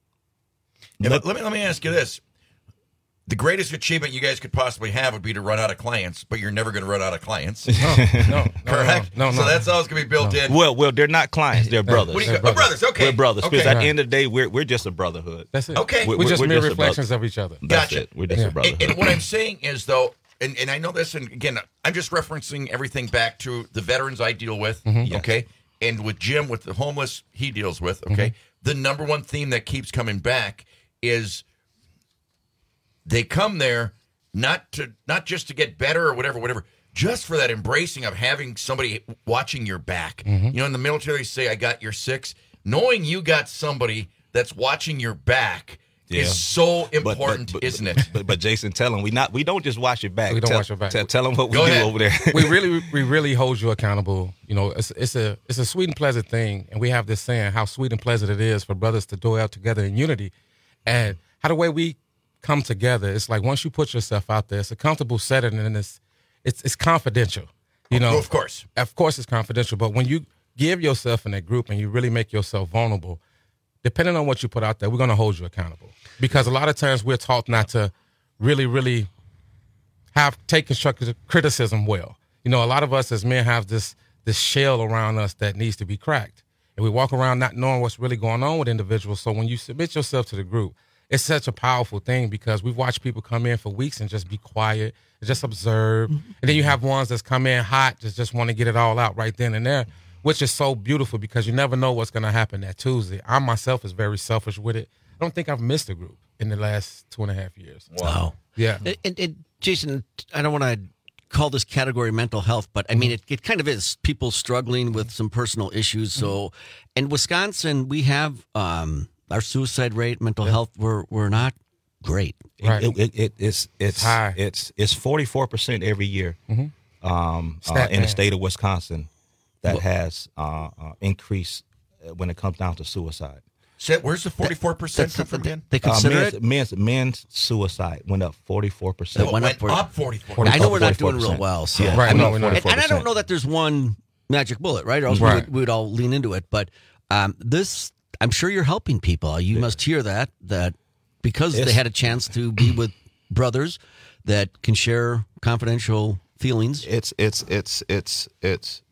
Yeah, but let me let me ask you this: the greatest achievement you guys could possibly have would be to run out of clients, but you're never going to run out of clients.
No, no,
correct.
no, no,
so
no.
that's always going to be built in.
Well, well, they're not clients; they're brothers.
What do you go- oh, brothers, okay.
We're brothers because
Okay.
at
Right.
the end of the day, we're we're just a brotherhood.
That's it.
Okay.
We're, just mere
a
reflections
brother-
of each other.
That's
Gotcha.
it. We're just
Yeah.
a brotherhood.
And, and what I'm saying is, though, and, and I know this, and again, I'm just referencing everything back to the veterans I deal with,
Mhm.
okay? And with Jim, with the homeless he deals with, okay? The number one theme that keeps coming back is they come there not to not just to get better or whatever, whatever, just for that embracing of having somebody watching your back.
Mhm.
You know, in the military, they say, I got your six. Knowing you got somebody that's watching your back
Yeah.
is so
But- but-
important,
but-
isn't it?
But, but Jason, tell them we not we don't just watch your back.
We don't
tell,
watch your back.
Tell, tell them what we
Go
do
ahead.
over there.
we really we really hold you accountable. You know, it's it's a it's a sweet and pleasant thing, and we have this saying how sweet and pleasant it is for brothers to dwell together in unity, and how the way we come together. It's like once you put yourself out there, it's a comfortable setting, and it's it's it's confidential. You know,
of course,
of course, it's confidential. But when you give yourself in that group and you really make yourself vulnerable, depending on what you put out there, we're going to hold you accountable. Because a lot of times we're taught not to really, really have take constructive criticism well. You know, a lot of us as men have this this shell around us that needs to be cracked, and we walk around not knowing what's really going on with individuals. So when you submit yourself to the group, it's such a powerful thing because we've watched people come in for weeks and just be quiet and just observe, and then you have ones that's come in hot, just just want to get it all out right then and there, which is so beautiful because you never know what's going to happen that Tuesday. I myself is very selfish with it. I don't think I've missed a group in the last two and a half years.
Wow.
Yeah.
And, and, and Jason, I don't want to call this category mental health, but I mean, it, it kind of is people struggling with some personal issues. So in Wisconsin, we have um, our suicide rate, mental health, we're, we're not great.
Right.
It, it, it, it's it's
high.
it's it's forty four percent every year
Mhm.
um, uh,
Stat
in the
man.
state of Wisconsin that
Well-
has uh, uh, increased uh, when it comes down to suicide.
So where's the forty-four percent come from, Dan?
They
Uh,
consider
men's,
it?
men's men's suicide went up forty four
So
percent.
it
went
went,
up for-
up forty-four.
I know we're not doing real
forty-four percent.
well. So.
Yeah,
Right,
went
no,
up
we're not.
And, and I don't
forty-four percent.
know that there's one magic bullet, right? Or else
Right.
We, would, we would all lean into it. But um, this, I'm sure you're helping people. You must hear that, that because they
It's-
had a chance to be with brothers that can share confidential feelings.
It's it's it's it's it's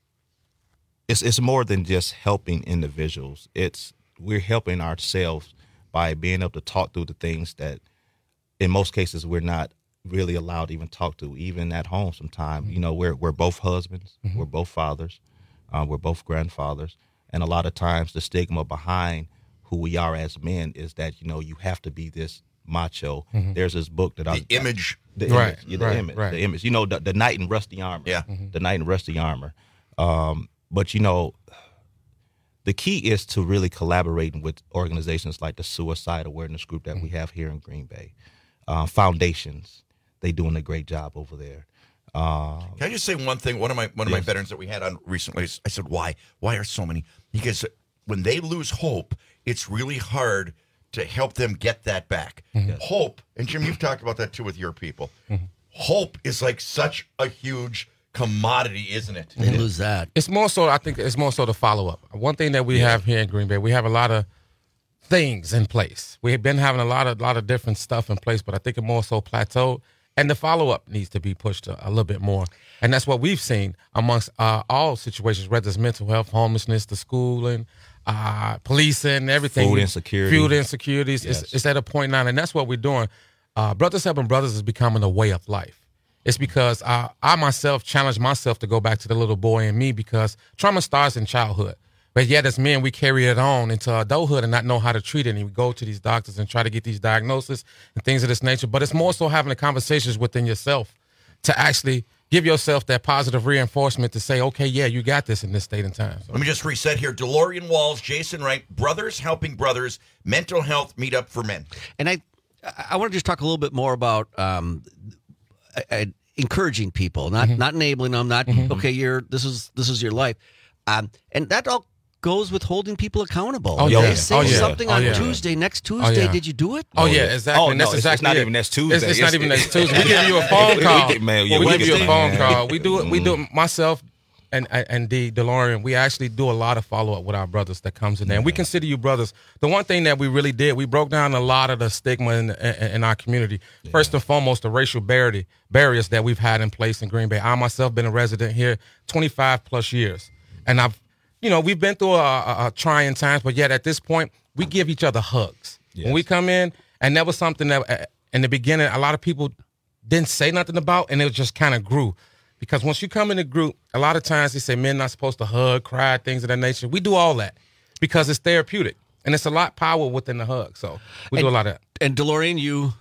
it's it's more than just helping individuals. It's we're helping ourselves by being able to talk through the things that in most cases we're not really allowed to even talk to, even at home sometimes.
Mm-hmm.
You know, we're we're both husbands, we're both fathers, uh, we're both grandfathers. And a lot of times the stigma behind who we are as men is that, you know, you have to be this macho.
Mhm.
There's this book that I
The image.
the
Right,
image, yeah, the
right,
image,
right.
the image. You know, the, the knight in rusty armor.
Yeah.
The knight in rusty armor. Um, but you know, the key is to really collaborating with organizations like the Suicide Awareness Group that we have here in Green Bay, uh, foundations. They doing a great job over there. Uh,
Can I just say one thing? One of my one of
yes.
my veterans that we had on recently, I said, "Why? Why are so many?" Because when they lose hope, it's really hard to help them get that back.
Mm-hmm.
Hope, and Jim, you've talked about that too with your people.
Mm-hmm.
Hope is like such a huge commodity, isn't it?
They lose that.
It's more so, I think it's more so the follow-up. One thing that we yeah. have here in Green Bay, we have a lot of things in place. We've been having a lot of lot of different stuff in place, but I think it more so plateaued. And the follow-up needs to be pushed a, a little bit more. And that's what we've seen amongst uh, all situations, whether it's mental health, homelessness, the schooling, uh, policing, everything.
Food insecurity.
Food insecurities. Yes. It's, it's at a point now, and that's what we're doing. Uh, Brothers Helping Brothers is becoming a way of life. It's because I, I myself challenge myself to go back to the little boy in me, because trauma starts in childhood. But yet as men, we carry it on into adulthood and not know how to treat it. And we go to these doctors and try to get these diagnoses and things of this nature. But it's more so having the conversations within yourself to actually give yourself that positive reinforcement to say, okay, yeah, you got this in this state and time. So.
Let me just reset here. DeLorean Walls, Jason Wright, Brothers Helping Brothers, mental health meetup for men.
And I I want to just talk a little bit more about um, I, I, encouraging people, not mm-hmm. not enabling them, not, mm-hmm. okay, you're this is this is your life. Um, and that all goes with holding people accountable.
Oh,
they
yeah.
say
oh, yeah.
something
oh,
on
yeah.
Tuesday, next Tuesday,
oh, yeah.
did you do it?
Oh, yeah, exactly.
Oh,
and
no,
that's
it's,
exactly
it's not
it.
even next Tuesday.
It's, it's,
it's
not even
it's,
next Tuesday. We give you a phone call.
We, get, man, yeah,
we,
we
give you a
thing,
phone
man.
call. We do it. We do it. Myself and and D DeLorean, we actually do a lot of follow up with our brothers that comes in there, and we consider you brothers. The one thing that we really did, we broke down a lot of the stigma in, in, in our community. Yeah. First and foremost, the racial barrier, barriers that we've had in place in Green Bay. I myself been a resident here twenty-five plus years, and I've, you know, we've been through a, a, a trying times, but yet at this point, we give each other hugs yes. when we come in, and that was something that uh, in the beginning a lot of people didn't say nothing about, and it just kind of grew. Because once you come in a group, a lot of times they say men not supposed to hug, cry, things of that nature. We do all that because it's therapeutic, and it's a lot of power within the hug. So we
and,
do a lot of that.
And DeLorean, you,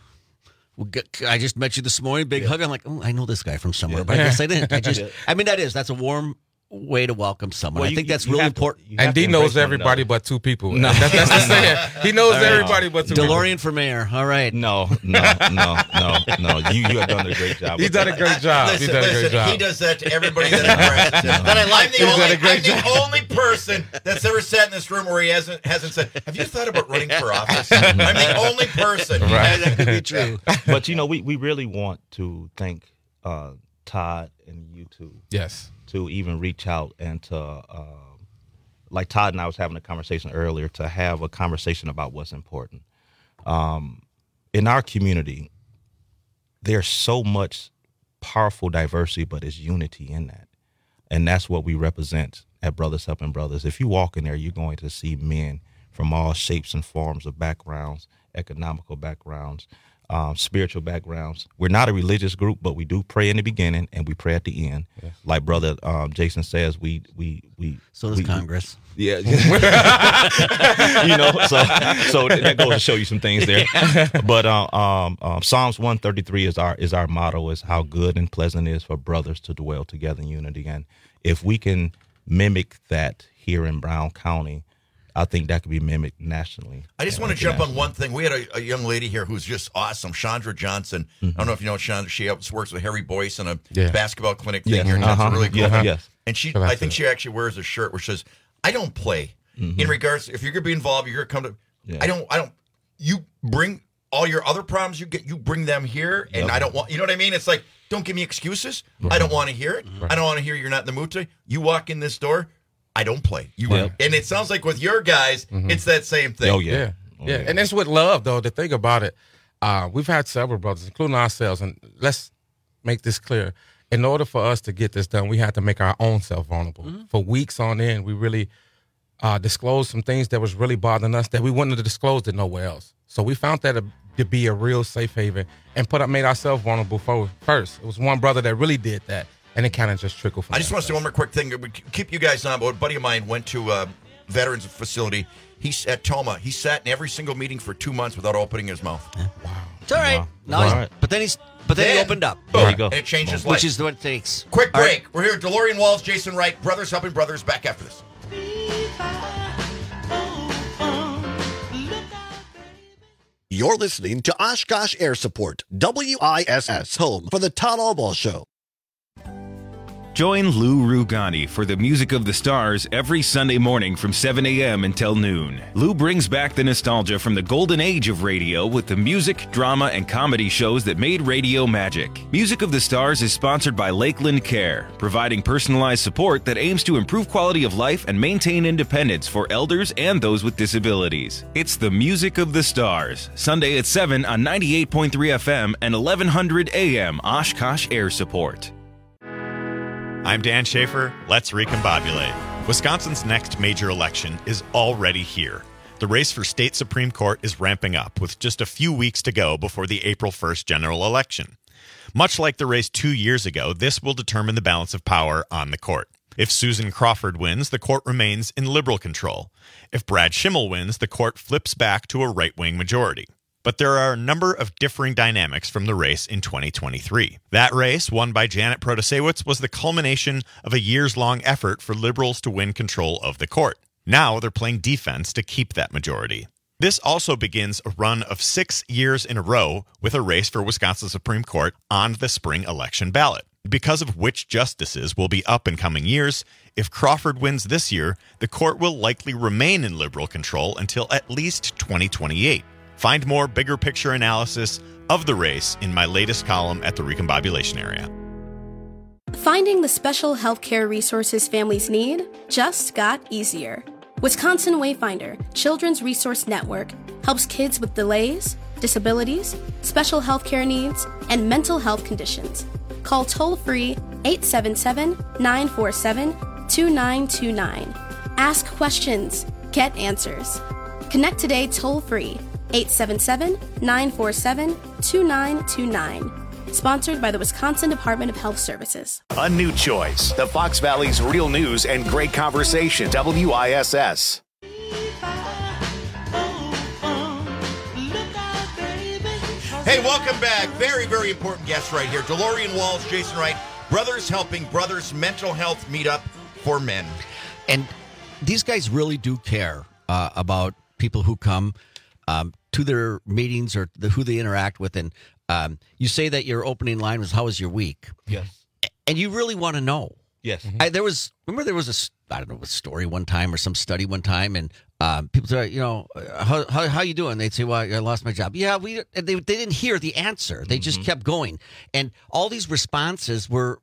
I just met you this morning, big yeah. hug. I'm like, oh, I know this guy from somewhere, yeah. but I guess I didn't. I just, I mean, that is that's a warm way to welcome someone.
Well,
I
you,
think that's
you
really
to,
important.
And D knows everybody but two people. No. That's, that's the saying. He knows right. everybody but two
DeLorean
people.
for mayor. All right.
No, no, no, no, no. You you have done a great job.
He's done a great job.
Listen,
He's done
listen,
a great job.
He does that to everybody that interacts with him. That I like.
He's done a great
I'm
job.
the only person that's ever sat in this room where he hasn't hasn't said, "Have you thought about running for office?" I'm the only person.
Right.
That could be true.
But you know, we, we really want to thank uh, Todd and you two.
Yes.
To even reach out and to, uh, like Todd and I was having a conversation earlier, to have a conversation about what's important. Um, in our community, there's so much powerful diversity, but it's unity in that. And that's what we represent at Brothers Helping Brothers. If you walk in there, you're going to see men from all shapes and forms of backgrounds, economical backgrounds, Um, spiritual backgrounds. We're not a religious group, but we do pray in the beginning and we pray at the end. Yes. Like Brother um, Jason says, we we we.
So does
we,
Congress.
We, yeah, you know. So so that goes to show you some things there. But uh, um, um, Psalms one thirty-three is our is our motto: is how good and pleasant it is for brothers to dwell together in unity. And if we can mimic that here in Brown County, I think that could be mimicked nationally.
I just want to jump on one thing. We had a, a young lady here who's just awesome, Chandra Johnson. Mm-hmm. I don't know if you know Chandra. She helps, works with Harry Boyce on a yeah. basketball clinic thing
yes.
here in town.
Uh-huh.
It's really cool.
Yeah. Yes.
And she, I think she actually wears a shirt which says, "I don't play." Mm-hmm. In regards, if you're going to be involved, you're going to come to. Yeah. I don't. I don't. You bring all your other problems. You get. You bring them here, and yep. I don't want. You know what I mean? It's like, don't give me excuses. Right. I don't want to hear it. Right. I don't want to hear you're not in the mood today. You walk in this door. I don't play. You
yep.
And it sounds like with your guys, mm-hmm. it's that same thing.
Oh, yeah. Yeah. Oh, yeah. And that's with love, though. The thing about it, uh, we've had several brothers, including ourselves, and let's make this clear. In order for us to get this done, we had to make our own self vulnerable. Mm-hmm. For weeks on end, we really uh, disclosed some things that was really bothering us that we wouldn't have disclosed it nowhere else. So we found that to be a real safe haven and put up, made ourselves vulnerable for, first. It was one brother that really did that. And it kind of just trickled from
I just want to say one more quick thing. We keep you guys on, but a buddy of mine went to a veterans facility. He's at Toma. He sat in every single meeting for two months without opening his mouth.
Yeah. Wow. It's all right.
Wow.
No,
Wow.
he's,
All right.
But then he's but then, then he opened up.
There you go.
And it changed his
Which
life.
is what it takes.
Quick break.
Right.
We're here at DeLorean Walls, Jason Wright, Brothers Helping Brothers. Back after this.
You're listening to Oshkosh Air Support, W I S S, home for the Todd Albaugh Show.
Join Lou Rugani for the Music of the Stars every Sunday morning from seven a.m. until noon. Lou brings back the nostalgia from the golden age of radio with the music, drama, and comedy shows that made radio magic. Music of the Stars is sponsored by Lakeland Care, providing personalized support that aims to improve quality of life and maintain independence for elders and those with disabilities. It's the Music of the Stars, Sunday at seven on ninety-eight point three F M and eleven hundred A M Oshkosh Air Support.
I'm Dan Schaefer. Let's recombobulate. Wisconsin's next major election is already here. The race for state Supreme Court is ramping up with just a few weeks to go before the April first general election. Much like the race two years ago, this will determine the balance of power on the court. If Susan Crawford wins, the court remains in liberal control. If Brad Schimmel wins, the court flips back to a right-wing majority. But there are a number of differing dynamics from the race in twenty twenty-three. That race, won by Janet Protasewicz, was the culmination of a years-long effort for liberals to win control of the court. Now they're playing defense to keep that majority. This also begins a run of six years in a row with a race for Wisconsin Supreme Court on the spring election ballot. Because of which justices will be up in coming years, if Crawford wins this year, the court will likely remain in liberal control until at least twenty twenty-eight. Find more bigger picture analysis of the race in my latest column at the Recombobulation Area.
Finding the special healthcare resources families need just got easier. Wisconsin Wayfinder Children's Resource Network helps kids with delays, disabilities, special healthcare needs, and mental health conditions. Call toll-free eight seven seven, nine four seven, two nine two nine. Ask questions. Get answers. Connect today toll-free eight seven seven, nine four seven, two nine two nine. Sponsored by the Wisconsin Department of Health Services.
A new choice. The Fox Valley's real news and great conversation. W I S S.
Hey, welcome back. Very, very important guest right here. DeLorean Walls, Jason Wright. Brothers Helping Brothers Mental Health Meetup for Men.
And these guys really do care uh, about people who come um, to their meetings or the, who they interact with. And um, you say that your opening line was, "How was your week?"
Yes.
And you really want to know.
Yes.
I, there was, remember there was a, I don't know, a story one time or some study one time, and um, people say, you know, how, how how you doing? They'd say, well, I lost my job. Yeah, we. They, they didn't hear the answer. They just mm-hmm. kept going. And all these responses were,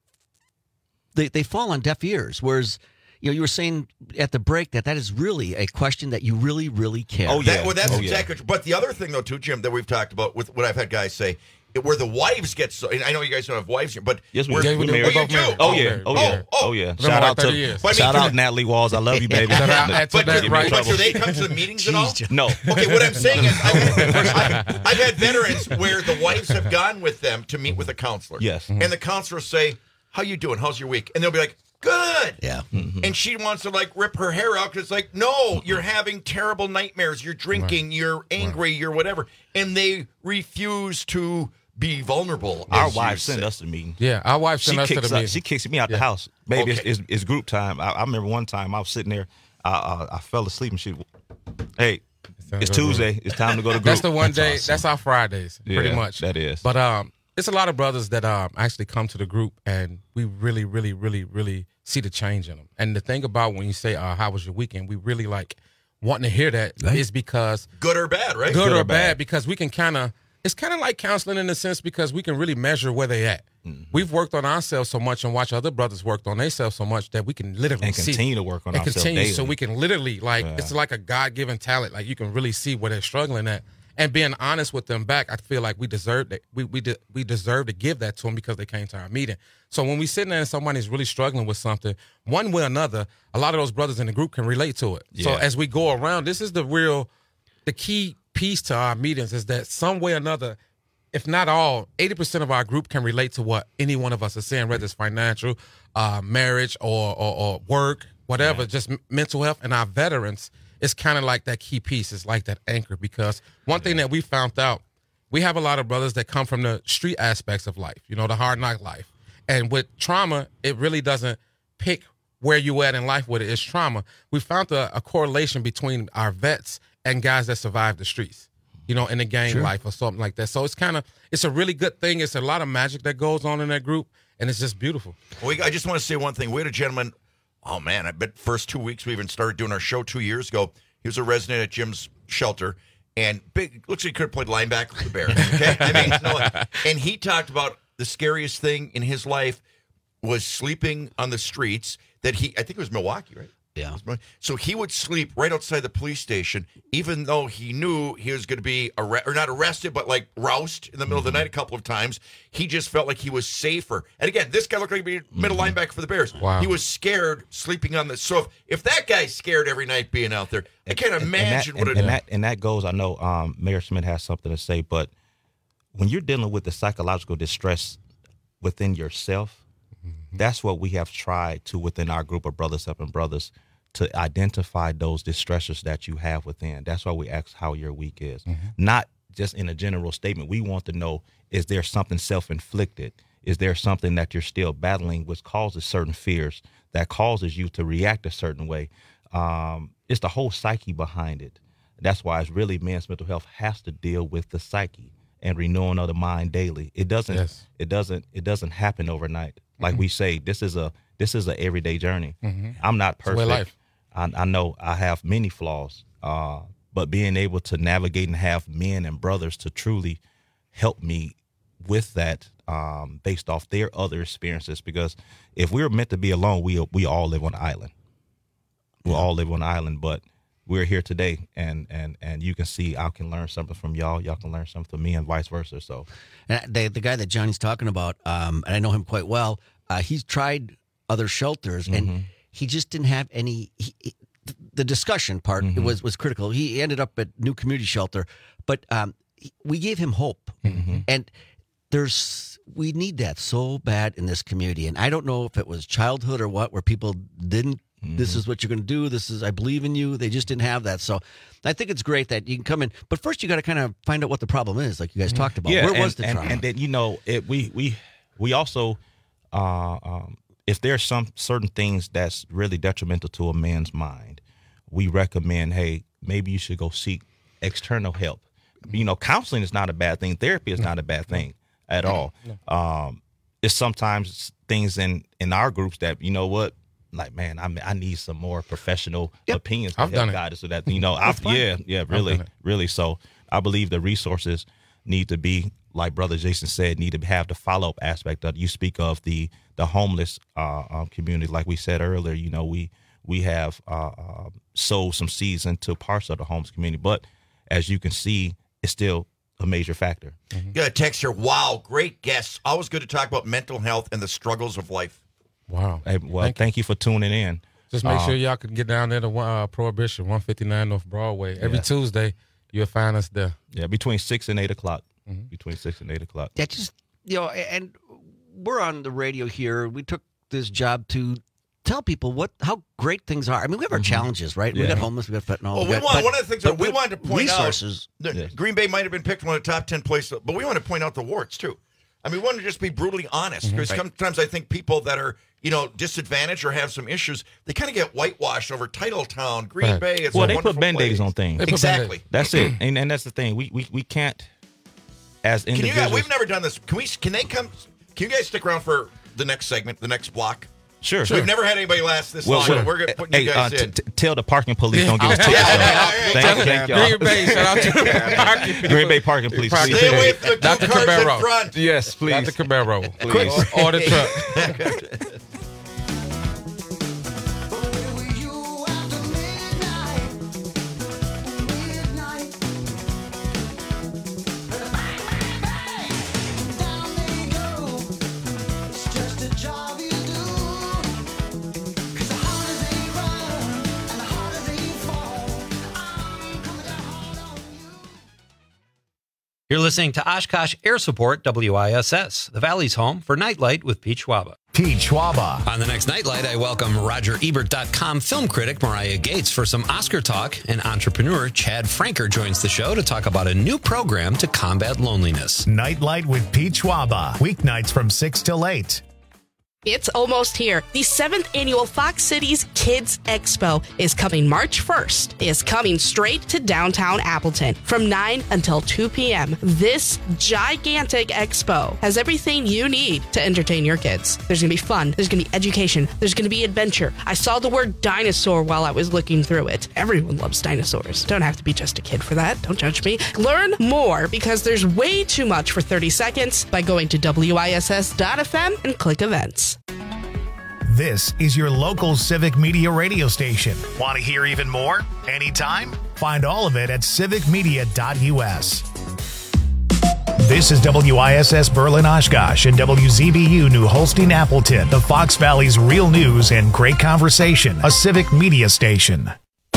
they, they fall on deaf ears. Whereas, you know, you were saying at the break that that is really a question that you really, really care.
Oh, yeah. That, well, that's oh, exactly. Yeah. But the other thing, though, too, Jim, that we've talked about with what I've had guys say, where the wives get so, and I know you guys don't have wives here, but
yes, we,
where,
yeah, we, we,
oh, you do.
Oh, yeah, oh yeah, oh, oh yeah. Shout out to
years.
shout out Natalie Walls. I love you, baby.
but,
that,
but,
right.
but do they come to the meetings at all?
No.
Okay, what I'm saying is, I've, I've, I've had veterans where the wives have gone with them to meet with a counselor.
Yes,
and the counselor say, "How you doing? How's your week?" And they'll be like, "Good."
Yeah.
Mm-hmm. And she wants to like rip her hair out because it's like, no, you're having terrible nightmares. You're drinking. Right. You're angry. Right. You're whatever. And they refuse to be vulnerable.
Our wife sent us to the meeting.
Yeah, our wife sent us to the
us,
meeting.
She kicks me out yeah. the house. Baby, okay. it's, it's, it's group time. I, I remember one time I was sitting there. I, uh, I fell asleep and she, hey, it's, it's Tuesday. It's time to go to group.
That's the one
that's
day.
Awesome.
That's our Fridays,
yeah,
pretty much.
That is.
But um, it's a lot of brothers that um actually come to the group, and we really, really, really, really see the change in them. And the thing about when you say, uh, "How was your weekend?" we really like wanting to hear that right. is because
good or bad, right?
Good, good or, or bad, bad, because we can kind of. It's kind of like counseling in a sense because we can really measure where they at. Mm-hmm. We've worked on ourselves so much and watch other brothers work on themselves so much that we can literally
and
see.
continue to work on
and
ourselves
continue
daily.
So we can literally, like, yeah. it's like a God-given talent. Like, you can really see where they're struggling at. And being honest with them back, I feel like we deserve that. We we de- we deserve to give that to them because they came to our meeting. So when we sit there and somebody's really struggling with something, one way or another, a lot of those brothers in the group can relate to it. Yeah. So as we go around, this is the real, the key piece to our meetings is that some way or another, if not all, eighty percent of our group can relate to what any one of us is saying, whether it's financial, uh, marriage, or, or, or work, whatever, yeah. just m- mental health. And our veterans, it's kind of like that key piece. It's like that anchor because one thing that we found out, we have a lot of brothers that come from the street aspects of life, you know, the hard knock life. And with trauma, it really doesn't pick where you at in life with it. It's trauma. We found a, a correlation between our vets and guys that survived the streets. you know, in the gang
Sure.
life or something like that. So it's kind of, it's a really good thing. It's a lot of magic that goes on in that group, and it's just beautiful.
We, I just want to say one thing. We had a gentleman, oh man, I bet first two weeks we even started doing our show two years ago. He was a resident at Jim's shelter, and big looks like he could have played linebacker for the Bears. Okay, I mean, no, and he talked about the scariest thing in his life was sleeping on the streets. That he, I think it was Milwaukee, right?
Yeah.
So he would sleep right outside the police station, even though he knew he was going to be arre- or not arrested, but like roused in the middle mm-hmm. of the night a couple of times. He just felt like he was safer. And again, this guy looked like he'd be middle mm-hmm. linebacker for the Bears.
Wow.
He was scared sleeping on the. So if, if that guy's scared every night being out there, I can't
and,
imagine
and that,
what
and,
it
and that and that goes. I know um, Mayor Smith has something to say, but when you're dealing with the psychological distress within yourself, mm-hmm. that's what we have tried to within our group of Brothers Helping Brothers. To identify those distressors that you have within. That's why we ask how your week is. Mm-hmm. Not just in a general statement. We want to know, is there something self-inflicted? Is there something that you're still battling which causes certain fears, that causes you to react a certain way? Um, it's the whole psyche behind it. That's why it's really men's mental health has to deal with the psyche and renewing of the mind daily. It doesn't yes. it doesn't it doesn't happen overnight. Like mm-hmm. we say, this is a this is an everyday journey. Mm-hmm. I'm not perfect.
It's way life.
I, I know I have many flaws, uh, but being able to navigate and have men and brothers to truly help me with that um, based off their other experiences. Because if we were meant to be alone, we we all live on an island. We yeah. all live on an island, but we're here today, and, and, and you can see I can learn something from y'all. Y'all can learn something from me, and vice versa. So,
and the the guy that Johnny's talking about, um, and I know him quite well. Uh, he's tried other shelters, and mm-hmm. he just didn't have any. He, he, the discussion part mm-hmm. was was critical. He ended up at New Community Shelter, but um, he, we gave him hope, mm-hmm. and there's we need that so bad in this community. And I don't know if it was childhood or what, where people didn't. Mm-hmm. This is what you're going to do. This is I believe in you. They just didn't have that. So I think it's great that you can come in, but first you got to kind of find out what the problem is, like you guys mm-hmm. talked about.
Yeah,
Where
and,
was the
and,
trauma?
And then you know it, we we we also. Uh, um, if there's some certain things that's really detrimental to a man's mind, we recommend, hey, maybe you should go seek external help. You know, counseling is not a bad thing. Therapy is not a bad thing at all. Um, it's sometimes things in, in our groups that, you know what, like, man, I I need some more professional yep. opinions to
I've
help guide us with that. You know, I've, yeah, yeah, really, really. So I believe the resources need to be, like Brother Jason said, need to have the follow-up aspect of. You speak of the the homeless uh, um, community, like we said earlier. You know, we we have uh, uh, sowed some seeds into parts of the homeless community, but as you can see, it's still a major factor.
Mm-hmm. Got a text here. Wow, great guests. Always good to talk about mental health and the struggles of life.
Wow.
Hey, well, thank,
thank
you. you for tuning in.
Just make
uh,
sure y'all can get down there to uh, Prohibition, one fifty-nine North Broadway. Every yeah. Tuesday, you'll find us there.
Yeah, between six and eight o'clock. Mm-hmm. Between six and eight o'clock.
Yeah, just, you know, and we're on the radio here. We took this job to tell people what how great things are. I mean, we have our mm-hmm. challenges, right? Yeah. We got homeless, we got fentanyl.
Well, we,
we got,
want,
but,
one of the things that we wanted to point
resources,
out, yes. Green Bay might have been picked one of the top ten places, but we want to point out the warts, too. I mean, we want to just be brutally honest, because mm-hmm. right. sometimes I think people that are, you know, disadvantaged or have some issues, they kind of get whitewashed over Titletown, Green
right.
Bay. It's
well,
a
they put Band-Aids on things.
Exactly.
That's it. And, and that's the thing. We, we, we can't... As
can
individuals,
you guys, we've never done this. Can we? Can they come? Can you guys stick around for the next segment, the next block?
Sure.
sure. We've never had anybody last this
well,
long.
Sure.
We're putting
hey,
you guys
uh,
in.
T- t- tell the parking police don't give us tickets.
yeah, yeah, yeah,
thank, thank y'all.
Green Bay, shout out to the parking people.
Green Bay parking police.
Stay please. away from the two
Doctor
cars
Cabero.
in front.
Yes, please.
Doctor Cabero. Please. Or the truck.
You're listening to Oshkosh Air Support W I S S, the Valley's home for Nightlight with Pete Schwaba.
Pete Schwaba.
On the next Nightlight, I welcome Roger Ebert dot com film critic Mariah Gates for some Oscar talk, and entrepreneur Chad Franker joins the show to talk about a new program to combat loneliness.
Nightlight with Pete Schwaba, weeknights from six till eight.
It's almost here. The seventh annual Fox Cities Kids Expo is coming March first. It's coming straight to downtown Appleton from nine until two p.m. This gigantic expo has everything you need to entertain your kids. There's going to be fun. There's going to be education. There's going to be adventure. I saw the word dinosaur while I was looking through it. Everyone loves dinosaurs. Don't have to be just a kid for that. Don't judge me. Learn more because there's way too much for thirty seconds by going to W I S S dot F M and click events.
This is your local Civic Media radio station. Want to hear even more? Anytime? Find all of it at civic media dot U S. This is W I S S Berlin Oshkosh and W Z B U New Holstein Appleton, the Fox Valley's real news and great conversation, a Civic Media station.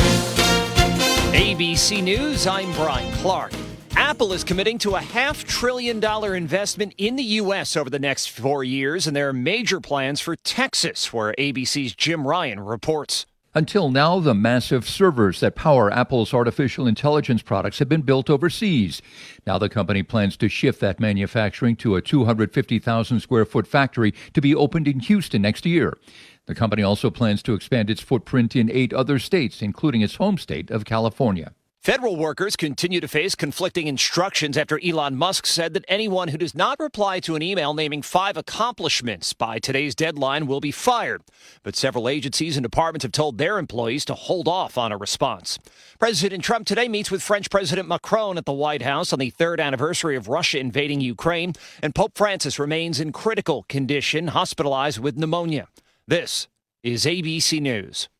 A B C News, I'm Brian Clark. Apple is committing to a half trillion dollar investment in the U S over the next four years, and there are major plans for Texas, where A B C's Jim Ryan reports.
Until now, the massive servers that power Apple's artificial intelligence products have been built overseas. Now the company plans to shift that manufacturing to a two hundred fifty thousand square foot factory to be opened in Houston next year. The company also plans to expand its footprint in eight other states, including its home state of California.
Federal workers continue to face conflicting instructions after Elon Musk said that anyone who does not reply to an email naming five accomplishments by today's deadline will be fired. But several agencies and departments have told their employees to hold off on a response. President Trump today meets with French President Macron at the White House on the third anniversary of Russia invading Ukraine, and Pope Francis remains in critical condition, hospitalized with pneumonia. This is A B C News.